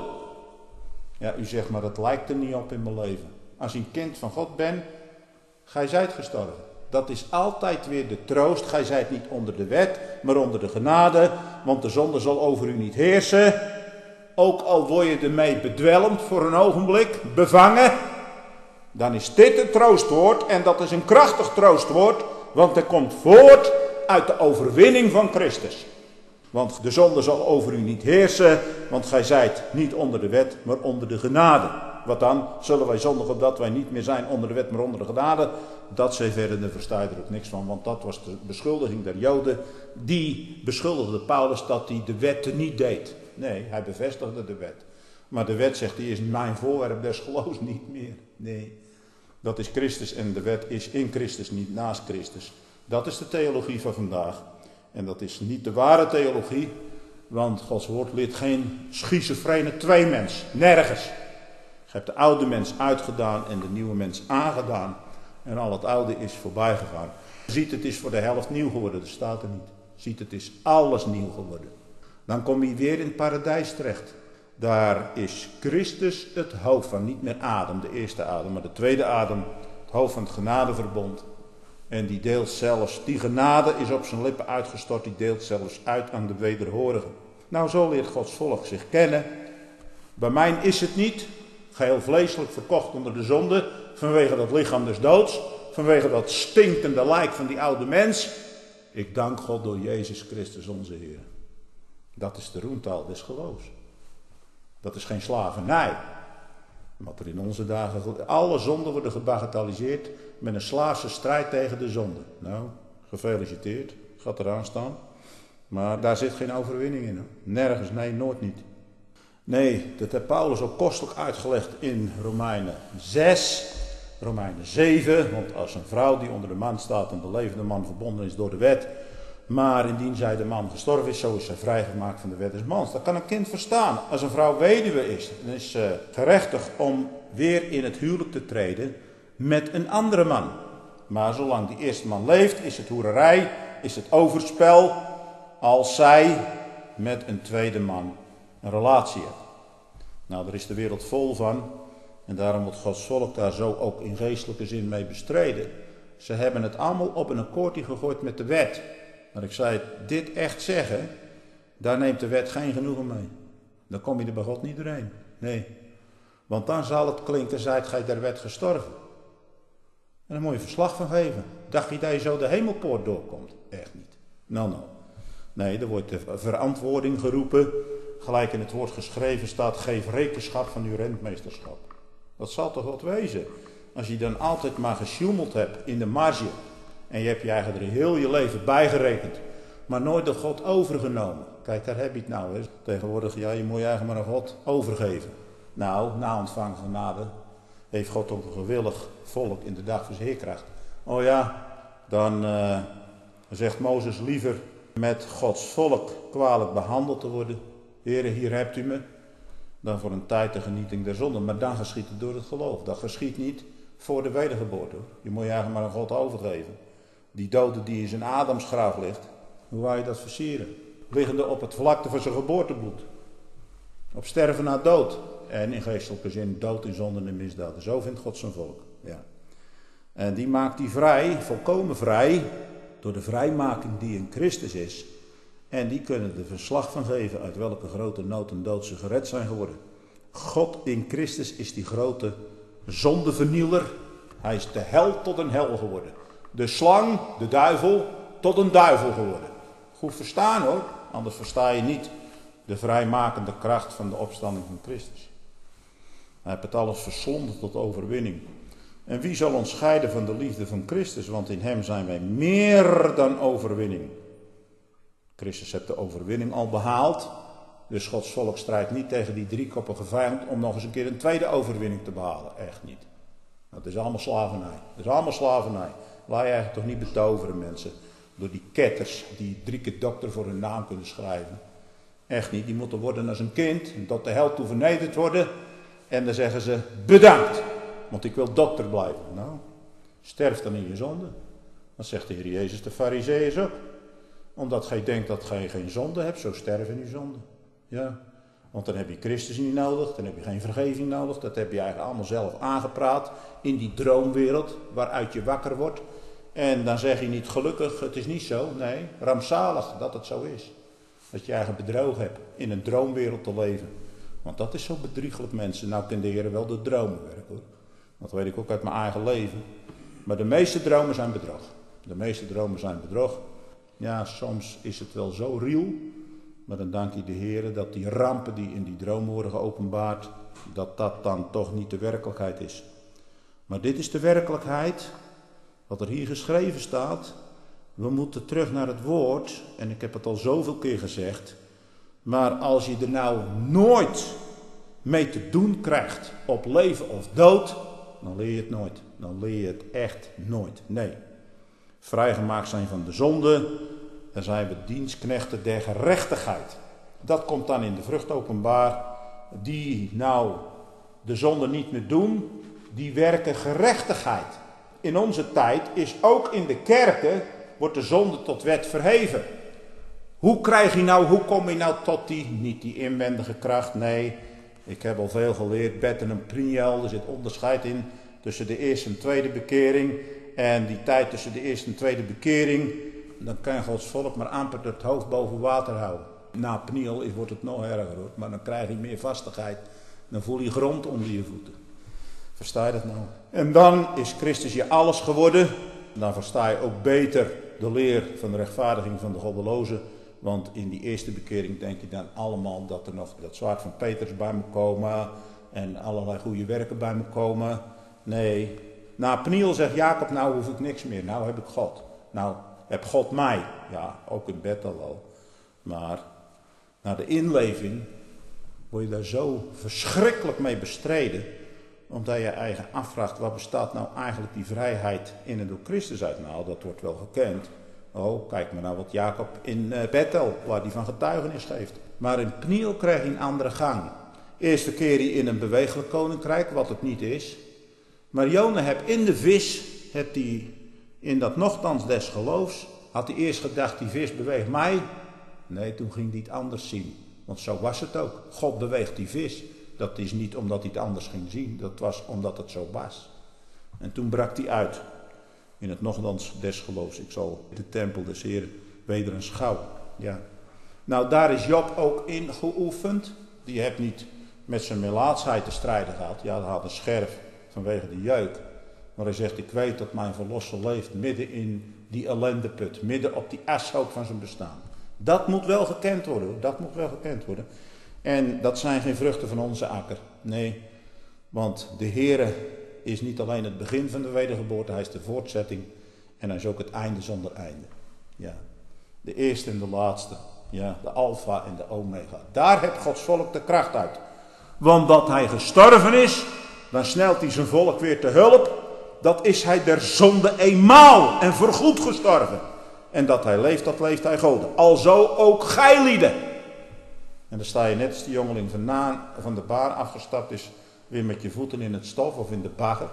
Ja, u zegt maar, dat lijkt er niet op in mijn leven. Als je een kind van God bent, gij zijt gestorven. Dat is altijd weer de troost. Gij zijt niet onder de wet, maar onder de genade. Want de zonde zal over u niet heersen. Ook al word je ermee bedwelmd voor een ogenblik, bevangen. Dan is dit een troostwoord en dat is een krachtig troostwoord. Want het komt voort uit de overwinning van Christus. Want de zonde zal over u niet heersen, want gij zijt niet onder de wet, maar onder de genade. Wat dan? Zullen wij zondigen dat wij niet meer zijn onder de wet, maar onder de genade? Dat zei verder, daar versta je er ook niks van, want dat was de beschuldiging der Joden. Die beschuldigde Paulus dat hij de wet niet deed. Nee, hij bevestigde de wet. Maar de wet, zegt hij, is mijn voorwerp des geloofs niet meer. Nee, dat is Christus en de wet is in Christus, niet naast Christus. Dat is de theologie van vandaag. En dat is niet de ware theologie, want Gods woord leert geen schizofrene tweemens. Nergens. Je hebt de oude mens uitgedaan en de nieuwe mens aangedaan. En al het oude is voorbij gegaan. Ziet, het is voor de helft nieuw geworden, dat staat er niet. Ziet, het is alles nieuw geworden. Dan kom je weer in het paradijs terecht. Daar is Christus het hoofd van, niet meer Adam, de eerste Adam, maar de tweede Adam. Het hoofd van het genadeverbond. En die deelt zelfs, die genade is op zijn lippen uitgestort, die deelt zelfs uit aan de wederhorigen. Nou, zo leert Gods volk zich kennen. Bij mij is het niet, geheel vleeselijk verkocht onder de zonde, vanwege dat lichaam des doods, vanwege dat stinkende lijk van die oude mens. Ik dank God door Jezus Christus onze Heer. Dat is de roemtaal des geloofs. Dat is geen slavernij. Wat er in onze dagen, alle zonden worden gebagatelliseerd met een slaafse strijd tegen de zonde. Nou, gefeliciteerd, gaat eraan staan. Maar daar zit geen overwinning in. Nergens, nee, nooit niet. Nee, dat heeft Paulus ook kostelijk uitgelegd in Romeinen zes, Romeinen zeven. Want als een vrouw die onder de man staat en de levende man verbonden is door de wet, maar indien zij de man gestorven is, zo is zij vrijgemaakt van de wet des mans. Dat kan een kind verstaan. Als een vrouw weduwe is, dan is ze gerechtig om weer in het huwelijk te treden met een andere man. Maar zolang die eerste man leeft, is het hoererij, is het overspel, als zij met een tweede man een relatie heeft. Nou, daar is de wereld vol van. En daarom wordt Gods volk daar zo ook in geestelijke zin mee bestreden. Ze hebben het allemaal op een akkoordje gegooid met de wet. Maar ik zei, dit echt zeggen, daar neemt de wet geen genoegen mee. Dan kom je er bij God niet doorheen. Nee. Want dan zal het klinken, zijt gij der wet gestorven. En daar moet je verslag van geven. Dacht je dat je zo de hemelpoort doorkomt? Echt niet. Nou, nou. Nee, er wordt de verantwoording geroepen. Gelijk in het woord geschreven staat, geef rekenschap van uw rentmeesterschap. Dat zal toch wat wezen. Als je dan altijd maar gesjoemeld hebt in de marge. En je hebt je eigenlijk er heel je leven bijgerekend. Maar nooit door God overgenomen. Kijk, daar heb je het nou eens. Tegenwoordig, ja, je moet je eigenlijk maar aan God overgeven. Nou, na ontvang van genade heeft God ook een gewillig volk in de dag van zijn heerkracht. Oh ja, dan uh, zegt Mozes liever met Gods volk kwalijk behandeld te worden. Heere, hier hebt u me. Dan voor een tijd de genieting der zonde. Maar dan geschiet het door het geloof. Dat geschiet niet voor de wedergeboorte. Hoor. Je moet je eigenlijk maar aan God overgeven. Die dode die in zijn Adamsgraf ligt. Hoe wou je dat versieren? Liggende op het vlakte van zijn geboortebloed. Op sterven na dood. En in geestelijke zin dood in zonden en misdaden. Zo vindt God zijn volk. Ja. En die maakt die vrij, volkomen vrij. Door de vrijmaking die in Christus is. En die kunnen er verslag van geven uit welke grote nood en dood ze gered zijn geworden. God in Christus is die grote zondevernieler. Hij is de hel tot een hel geworden. De slang, de duivel, tot een duivel geworden. Goed verstaan hoor, anders versta je niet de vrijmakende kracht van de opstanding van Christus. Hij heeft het alles verslonden tot overwinning. En wie zal ons scheiden van de liefde van Christus? Want in hem zijn wij meer dan overwinning. Christus heeft de overwinning al behaald. Dus Gods volk strijdt niet tegen die driekoppige vijand om nog eens een keer een tweede overwinning te behalen. Echt niet. Dat is allemaal slavernij. Dat is allemaal slavernij. Laat je eigenlijk toch niet betoveren mensen. Door die ketters die drie keer dokter voor hun naam kunnen schrijven. Echt niet. Die moeten worden als een kind. En tot de hel toe vernederd worden. En dan zeggen ze bedankt. Want ik wil dokter blijven. Nou, sterf dan in je zonde. Dat zegt de Heer Jezus de Farizeeërs ook. Omdat gij denkt dat gij geen zonde hebt, zo sterf in uw zonde. Ja, want dan heb je Christus niet nodig, dan heb je geen vergeving nodig. Dat heb je eigenlijk allemaal zelf aangepraat in die droomwereld waaruit je wakker wordt. En dan zeg je niet gelukkig, het is niet zo. Nee, rampzalig dat het zo is. Dat je eigen bedrogen hebt in een droomwereld te leven. Want dat is zo bedriegelijk mensen. Nou kan de Heer wel de dromen werken hoor. Dat weet ik ook uit mijn eigen leven. Maar de meeste dromen zijn bedrog. De meeste dromen zijn bedrog. Ja, soms is het wel zo riel. Maar dan dank je de Heer dat die rampen die in die droom worden geopenbaard. Dat dat dan toch niet de werkelijkheid is. Maar dit is de werkelijkheid. Wat er hier geschreven staat. We moeten terug naar het woord. En ik heb het al zoveel keer gezegd. Maar als je er nou nooit mee te doen krijgt op leven of dood. Dan leer je het nooit. Dan leer je het echt nooit. Nee. Vrijgemaakt zijn van de zonde. Dan zijn we dienstknechten der gerechtigheid. Dat komt dan in de vrucht openbaar. Die nou de zonde niet meer doen. Die werken gerechtigheid. In onze tijd is ook in de kerken. Wordt de zonde tot wet verheven. Hoe krijg je nou, hoe kom je nou tot die, niet die inwendige kracht. Nee, ik heb al veel geleerd. Beth en Priel, er zit onderscheid in. Tussen de eerste en tweede bekering. En die tijd tussen de eerste en tweede bekering. Dan kan Gods volk maar amper het hoofd boven water houden. Na Pniel wordt het nog erger hoor. Maar dan krijg je meer vastigheid. Dan voel je grond onder je voeten. Versta je dat nou? En dan is Christus je alles geworden. Dan versta je ook beter de leer van de rechtvaardiging van de goddelozen. Want in die eerste bekering denk je dan allemaal dat er nog dat zwaard van Petrus bij moet komen. En allerlei goede werken bij moet komen. Nee. Na Pniel zegt Jacob, nou hoef ik niks meer. Nou heb ik God. Nou heb God mij. Ja, ook in Bethel al. Maar na de inleving word je daar zo verschrikkelijk mee bestreden. Omdat je eigen afvraagt, wat bestaat nou eigenlijk die vrijheid in en door Christus uit? Nou, dat wordt wel gekend. Oh, kijk maar naar wat Jacob in uh, Bethel, waar hij van getuigenis geeft. Maar in Pniel krijg je een andere gang. Eerst verkeer je in een bewegelijk koninkrijk, wat het niet is. Maar Jona heb in de vis, heb hij in dat nochtans des geloofs, had hij eerst gedacht, die vis beweegt mij. Nee, toen ging hij het anders zien. Want zo was het ook. God beweegt die vis. Dat is niet omdat hij het anders ging zien. Dat was omdat het zo was. En toen brak hij uit. In het nochtans des geloofs. Ik zal de tempel des Heeren weder een schouw. Ja. Nou, daar is Job ook in geoefend. Die heeft niet met zijn melaatsheid te strijden gehad. Ja, hij had een scherf vanwege de jeuk. Maar hij zegt, ik weet dat mijn verlosser leeft midden in die ellendeput. Midden op die ashoop van zijn bestaan. Dat moet wel gekend worden, hoor. Dat moet wel gekend worden. En dat zijn geen vruchten van onze akker. Nee, want de Heere is niet alleen het begin van de wedergeboorte, hij is de voortzetting en hij is ook het einde zonder einde. Ja, de eerste en de laatste. Ja, de alfa en de omega. Daar heeft Gods volk de kracht uit. Want dat hij gestorven is, dan snelt hij zijn volk weer te hulp. Dat is hij der zonde eenmaal en voorgoed gestorven. En dat hij leeft, dat leeft hij golden. Alzo ook gij-lieden. En dan sta je net als die jongeling van, na, van de baar afgestapt is, weer met je voeten in het stof of in de bagger.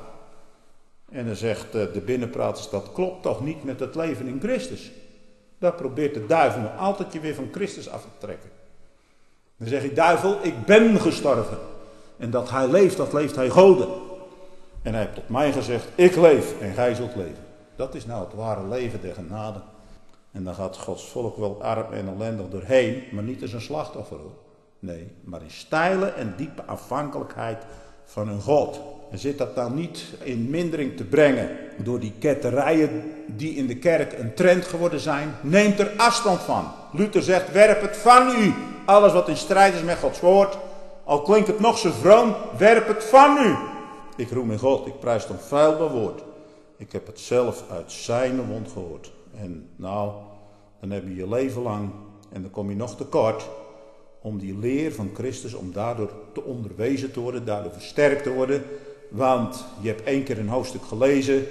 En dan zegt de binnenpraters, dat klopt toch niet met het leven in Christus. Daar probeert de duivel nog altijd je weer van Christus af te trekken. Dan zeg je, duivel, ik ben gestorven. En dat hij leeft, dat leeft hij golden. En hij heeft tot mij gezegd, ik leef en gij zult leven. Dat is nou het ware leven der genade. En dan gaat Gods volk wel arm en ellendig doorheen, maar niet als een slachtoffer, hoor. Nee, maar in steile en diepe afhankelijkheid van hun God. En zit dat dan niet in mindering te brengen door die ketterijen die in de kerk een trend geworden zijn? Neemt er afstand van. Luther zegt, werp het van u. Alles wat in strijd is met Gods woord, al klinkt het nog zo vroom, werp het van u. Ik roem in God, ik prijs het onfeilbaar woord. Ik heb het zelf uit zijn mond gehoord. En nou, dan heb je je leven lang, en dan kom je nog tekort, om die leer van Christus, om daardoor te onderwezen te worden, daardoor versterkt te worden. Want je hebt één keer een hoofdstuk gelezen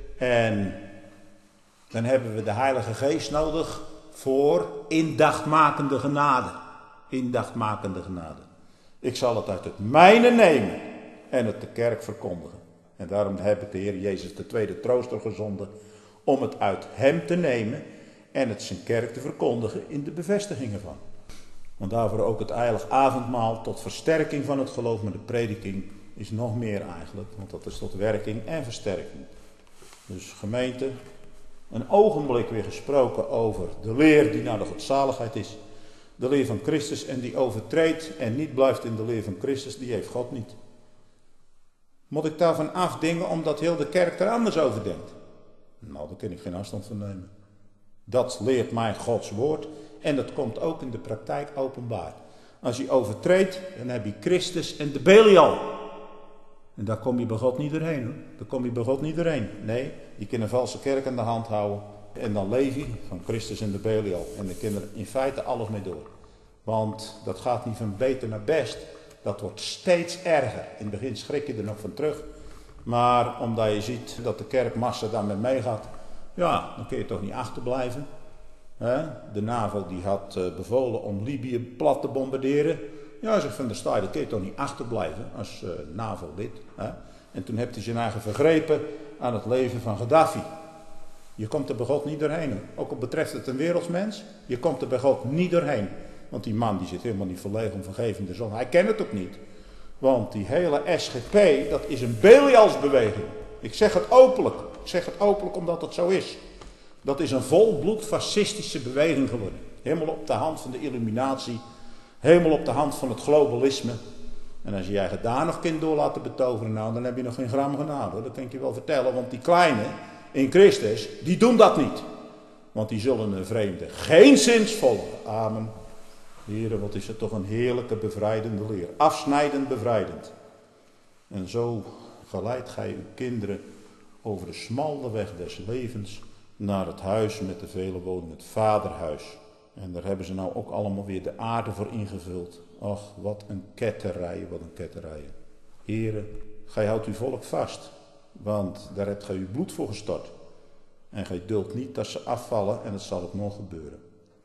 en dan hebben we de Heilige Geest nodig voor indachtmakende genade. Indachtmakende genade. Ik zal het uit het mijne nemen en het de kerk verkondigen. En daarom heb ik de Heer Jezus de tweede trooster gezonden om het uit hem te nemen en het zijn kerk te verkondigen in de bevestiging ervan. Want daarvoor ook het heilig avondmaal tot versterking van het geloof, maar de prediking is nog meer eigenlijk, want dat is tot werking en versterking. Dus gemeente, een ogenblik weer gesproken over de leer die naar de godzaligheid is. De leer van Christus en die overtreedt en niet blijft in de leer van Christus, die heeft God niet. Moet ik daarvan afdingen omdat heel de kerk er anders over denkt? Nou, daar kan ik geen afstand van nemen. Dat leert mij Gods woord en dat komt ook in de praktijk openbaar. Als je overtreedt, dan heb je Christus en de Belial. En daar kom je bij God niet doorheen, hoor. Daar kom je bij God niet doorheen. Nee, je kan een valse kerk aan de hand houden en dan leef je van Christus en de Belial. En daar kan er in feite alles mee door. Want dat gaat niet van beter naar best. Dat wordt steeds erger. In het begin schrik je er nog van terug. Maar omdat je ziet dat de kerkmassa daarmee meegaat, ja, dan kun je toch niet achterblijven. De NAVO die had bevolen om Libië plat te bombarderen. Ja, zegt Van der Staaij, daar kun je toch niet achterblijven als uh, NAVO-lid. En toen heeft hij zijn eigen vergrepen aan het leven van Gaddafi. Je komt er bij God niet doorheen, hoor. Ook al betreft het een wereldsmens, je komt er bij God niet doorheen. Want die man die zit helemaal niet verlegen om vergevende zon. Hij kent het ook niet. Want die hele S G P, dat is een Belialsbeweging. Ik zeg het openlijk. Ik zeg het openlijk omdat het zo is. Dat is een volbloed fascistische beweging geworden. Helemaal op de hand van de illuminatie. Helemaal op de hand van het globalisme. En als je je eigen daar nog kind door laten betoveren, nou, dan heb je nog geen gram genade, hoor. Dat kan ik je wel vertellen. Want die kleine in Christus, die doen dat niet. Want die zullen een vreemde geenszins volgen. Amen. Heren, wat is het toch een heerlijke bevrijdende leer. Afsnijdend bevrijdend. En zo geleidt gij uw kinderen over de smalle weg des levens naar het huis met de vele woningen, het vaderhuis. En daar hebben ze nou ook allemaal weer de aarde voor ingevuld. Och, wat een ketterijen, wat een ketterijen. Heren, gij houdt uw volk vast, want daar hebt gij uw bloed voor gestort. En gij duldt niet dat ze afvallen en het zal ook nog gebeuren.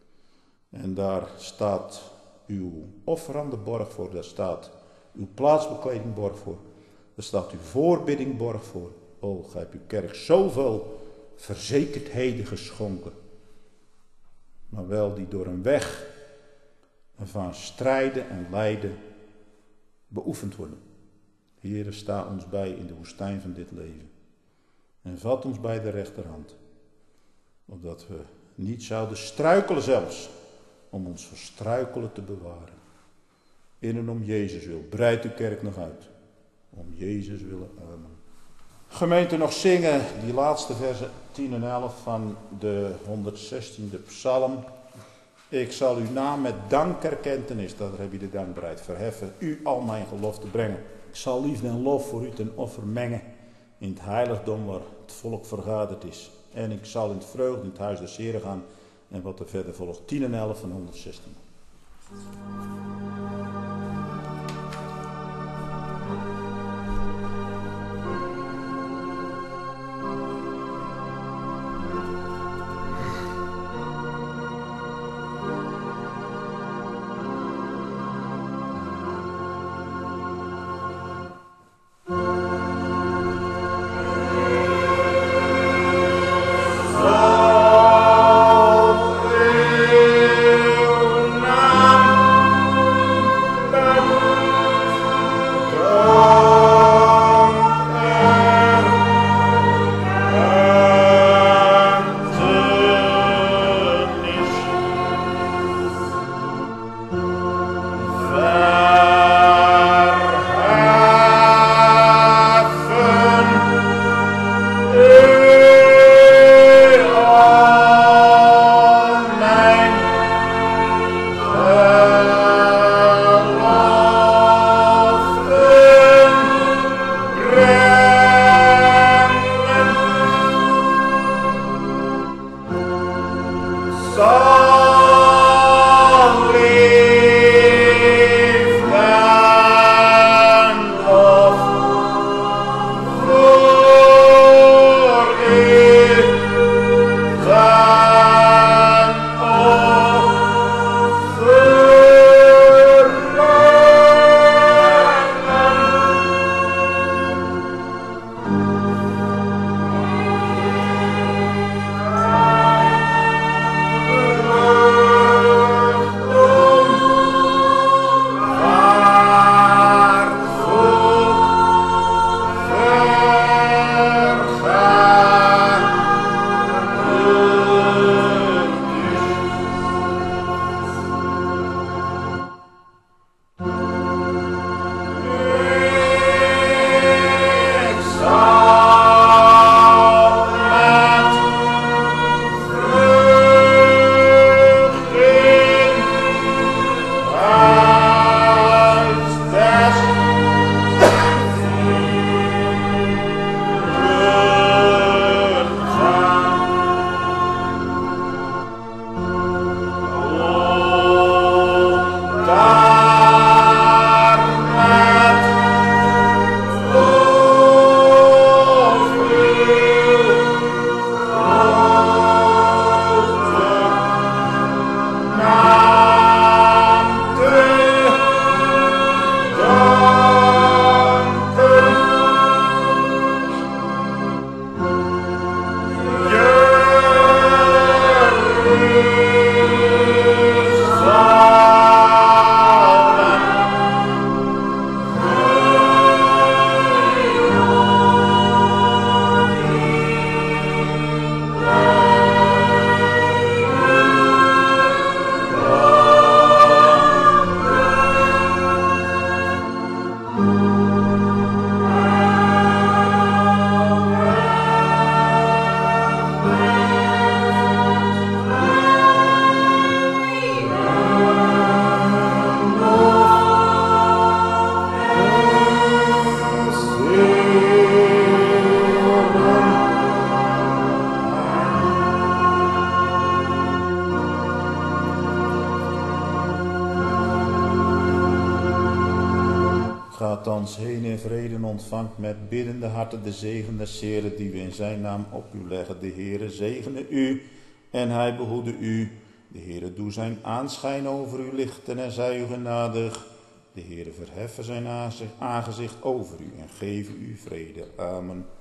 En daar staat uw offerande borg voor, daar staat uw plaatsbekleding borg voor, daar staat uw voorbidding borg voor. O, gij hebt uw kerk zoveel verzekerdheden geschonken, maar wel die door een weg van strijden en lijden beoefend worden. Heere, sta ons bij in de woestijn van dit leven en vat ons bij de rechterhand, opdat we niet zouden struikelen zelfs, om ons voor struikelen te bewaren. In en om Jezus wil, breid uw kerk nog uit. Om Jezus willen, amen. Gemeente, nog zingen die laatste versen tien en elf van de honderdzestiende psalm. Ik zal uw naam met dankerkentenis, dat heb je de dankbaarheid, verheffen, u al mijn gelofte brengen. Ik zal liefde en lof voor u ten offer mengen, in het heiligdom waar het volk vergaderd is. En ik zal in het vreugde in het huis des Heren gaan, en wat er verder volgt, tien en elf van honderdzestien. Gaat thans heen in vrede en ontvangt met biddende harten de zegen des Heren die we in zijn naam op u leggen. De Heere zegene u en hij behoede u. De Heere doe zijn aanschijn over u lichten en zij u genadig. De Heere verheffen zijn aangezicht over u en geven u vrede. Amen.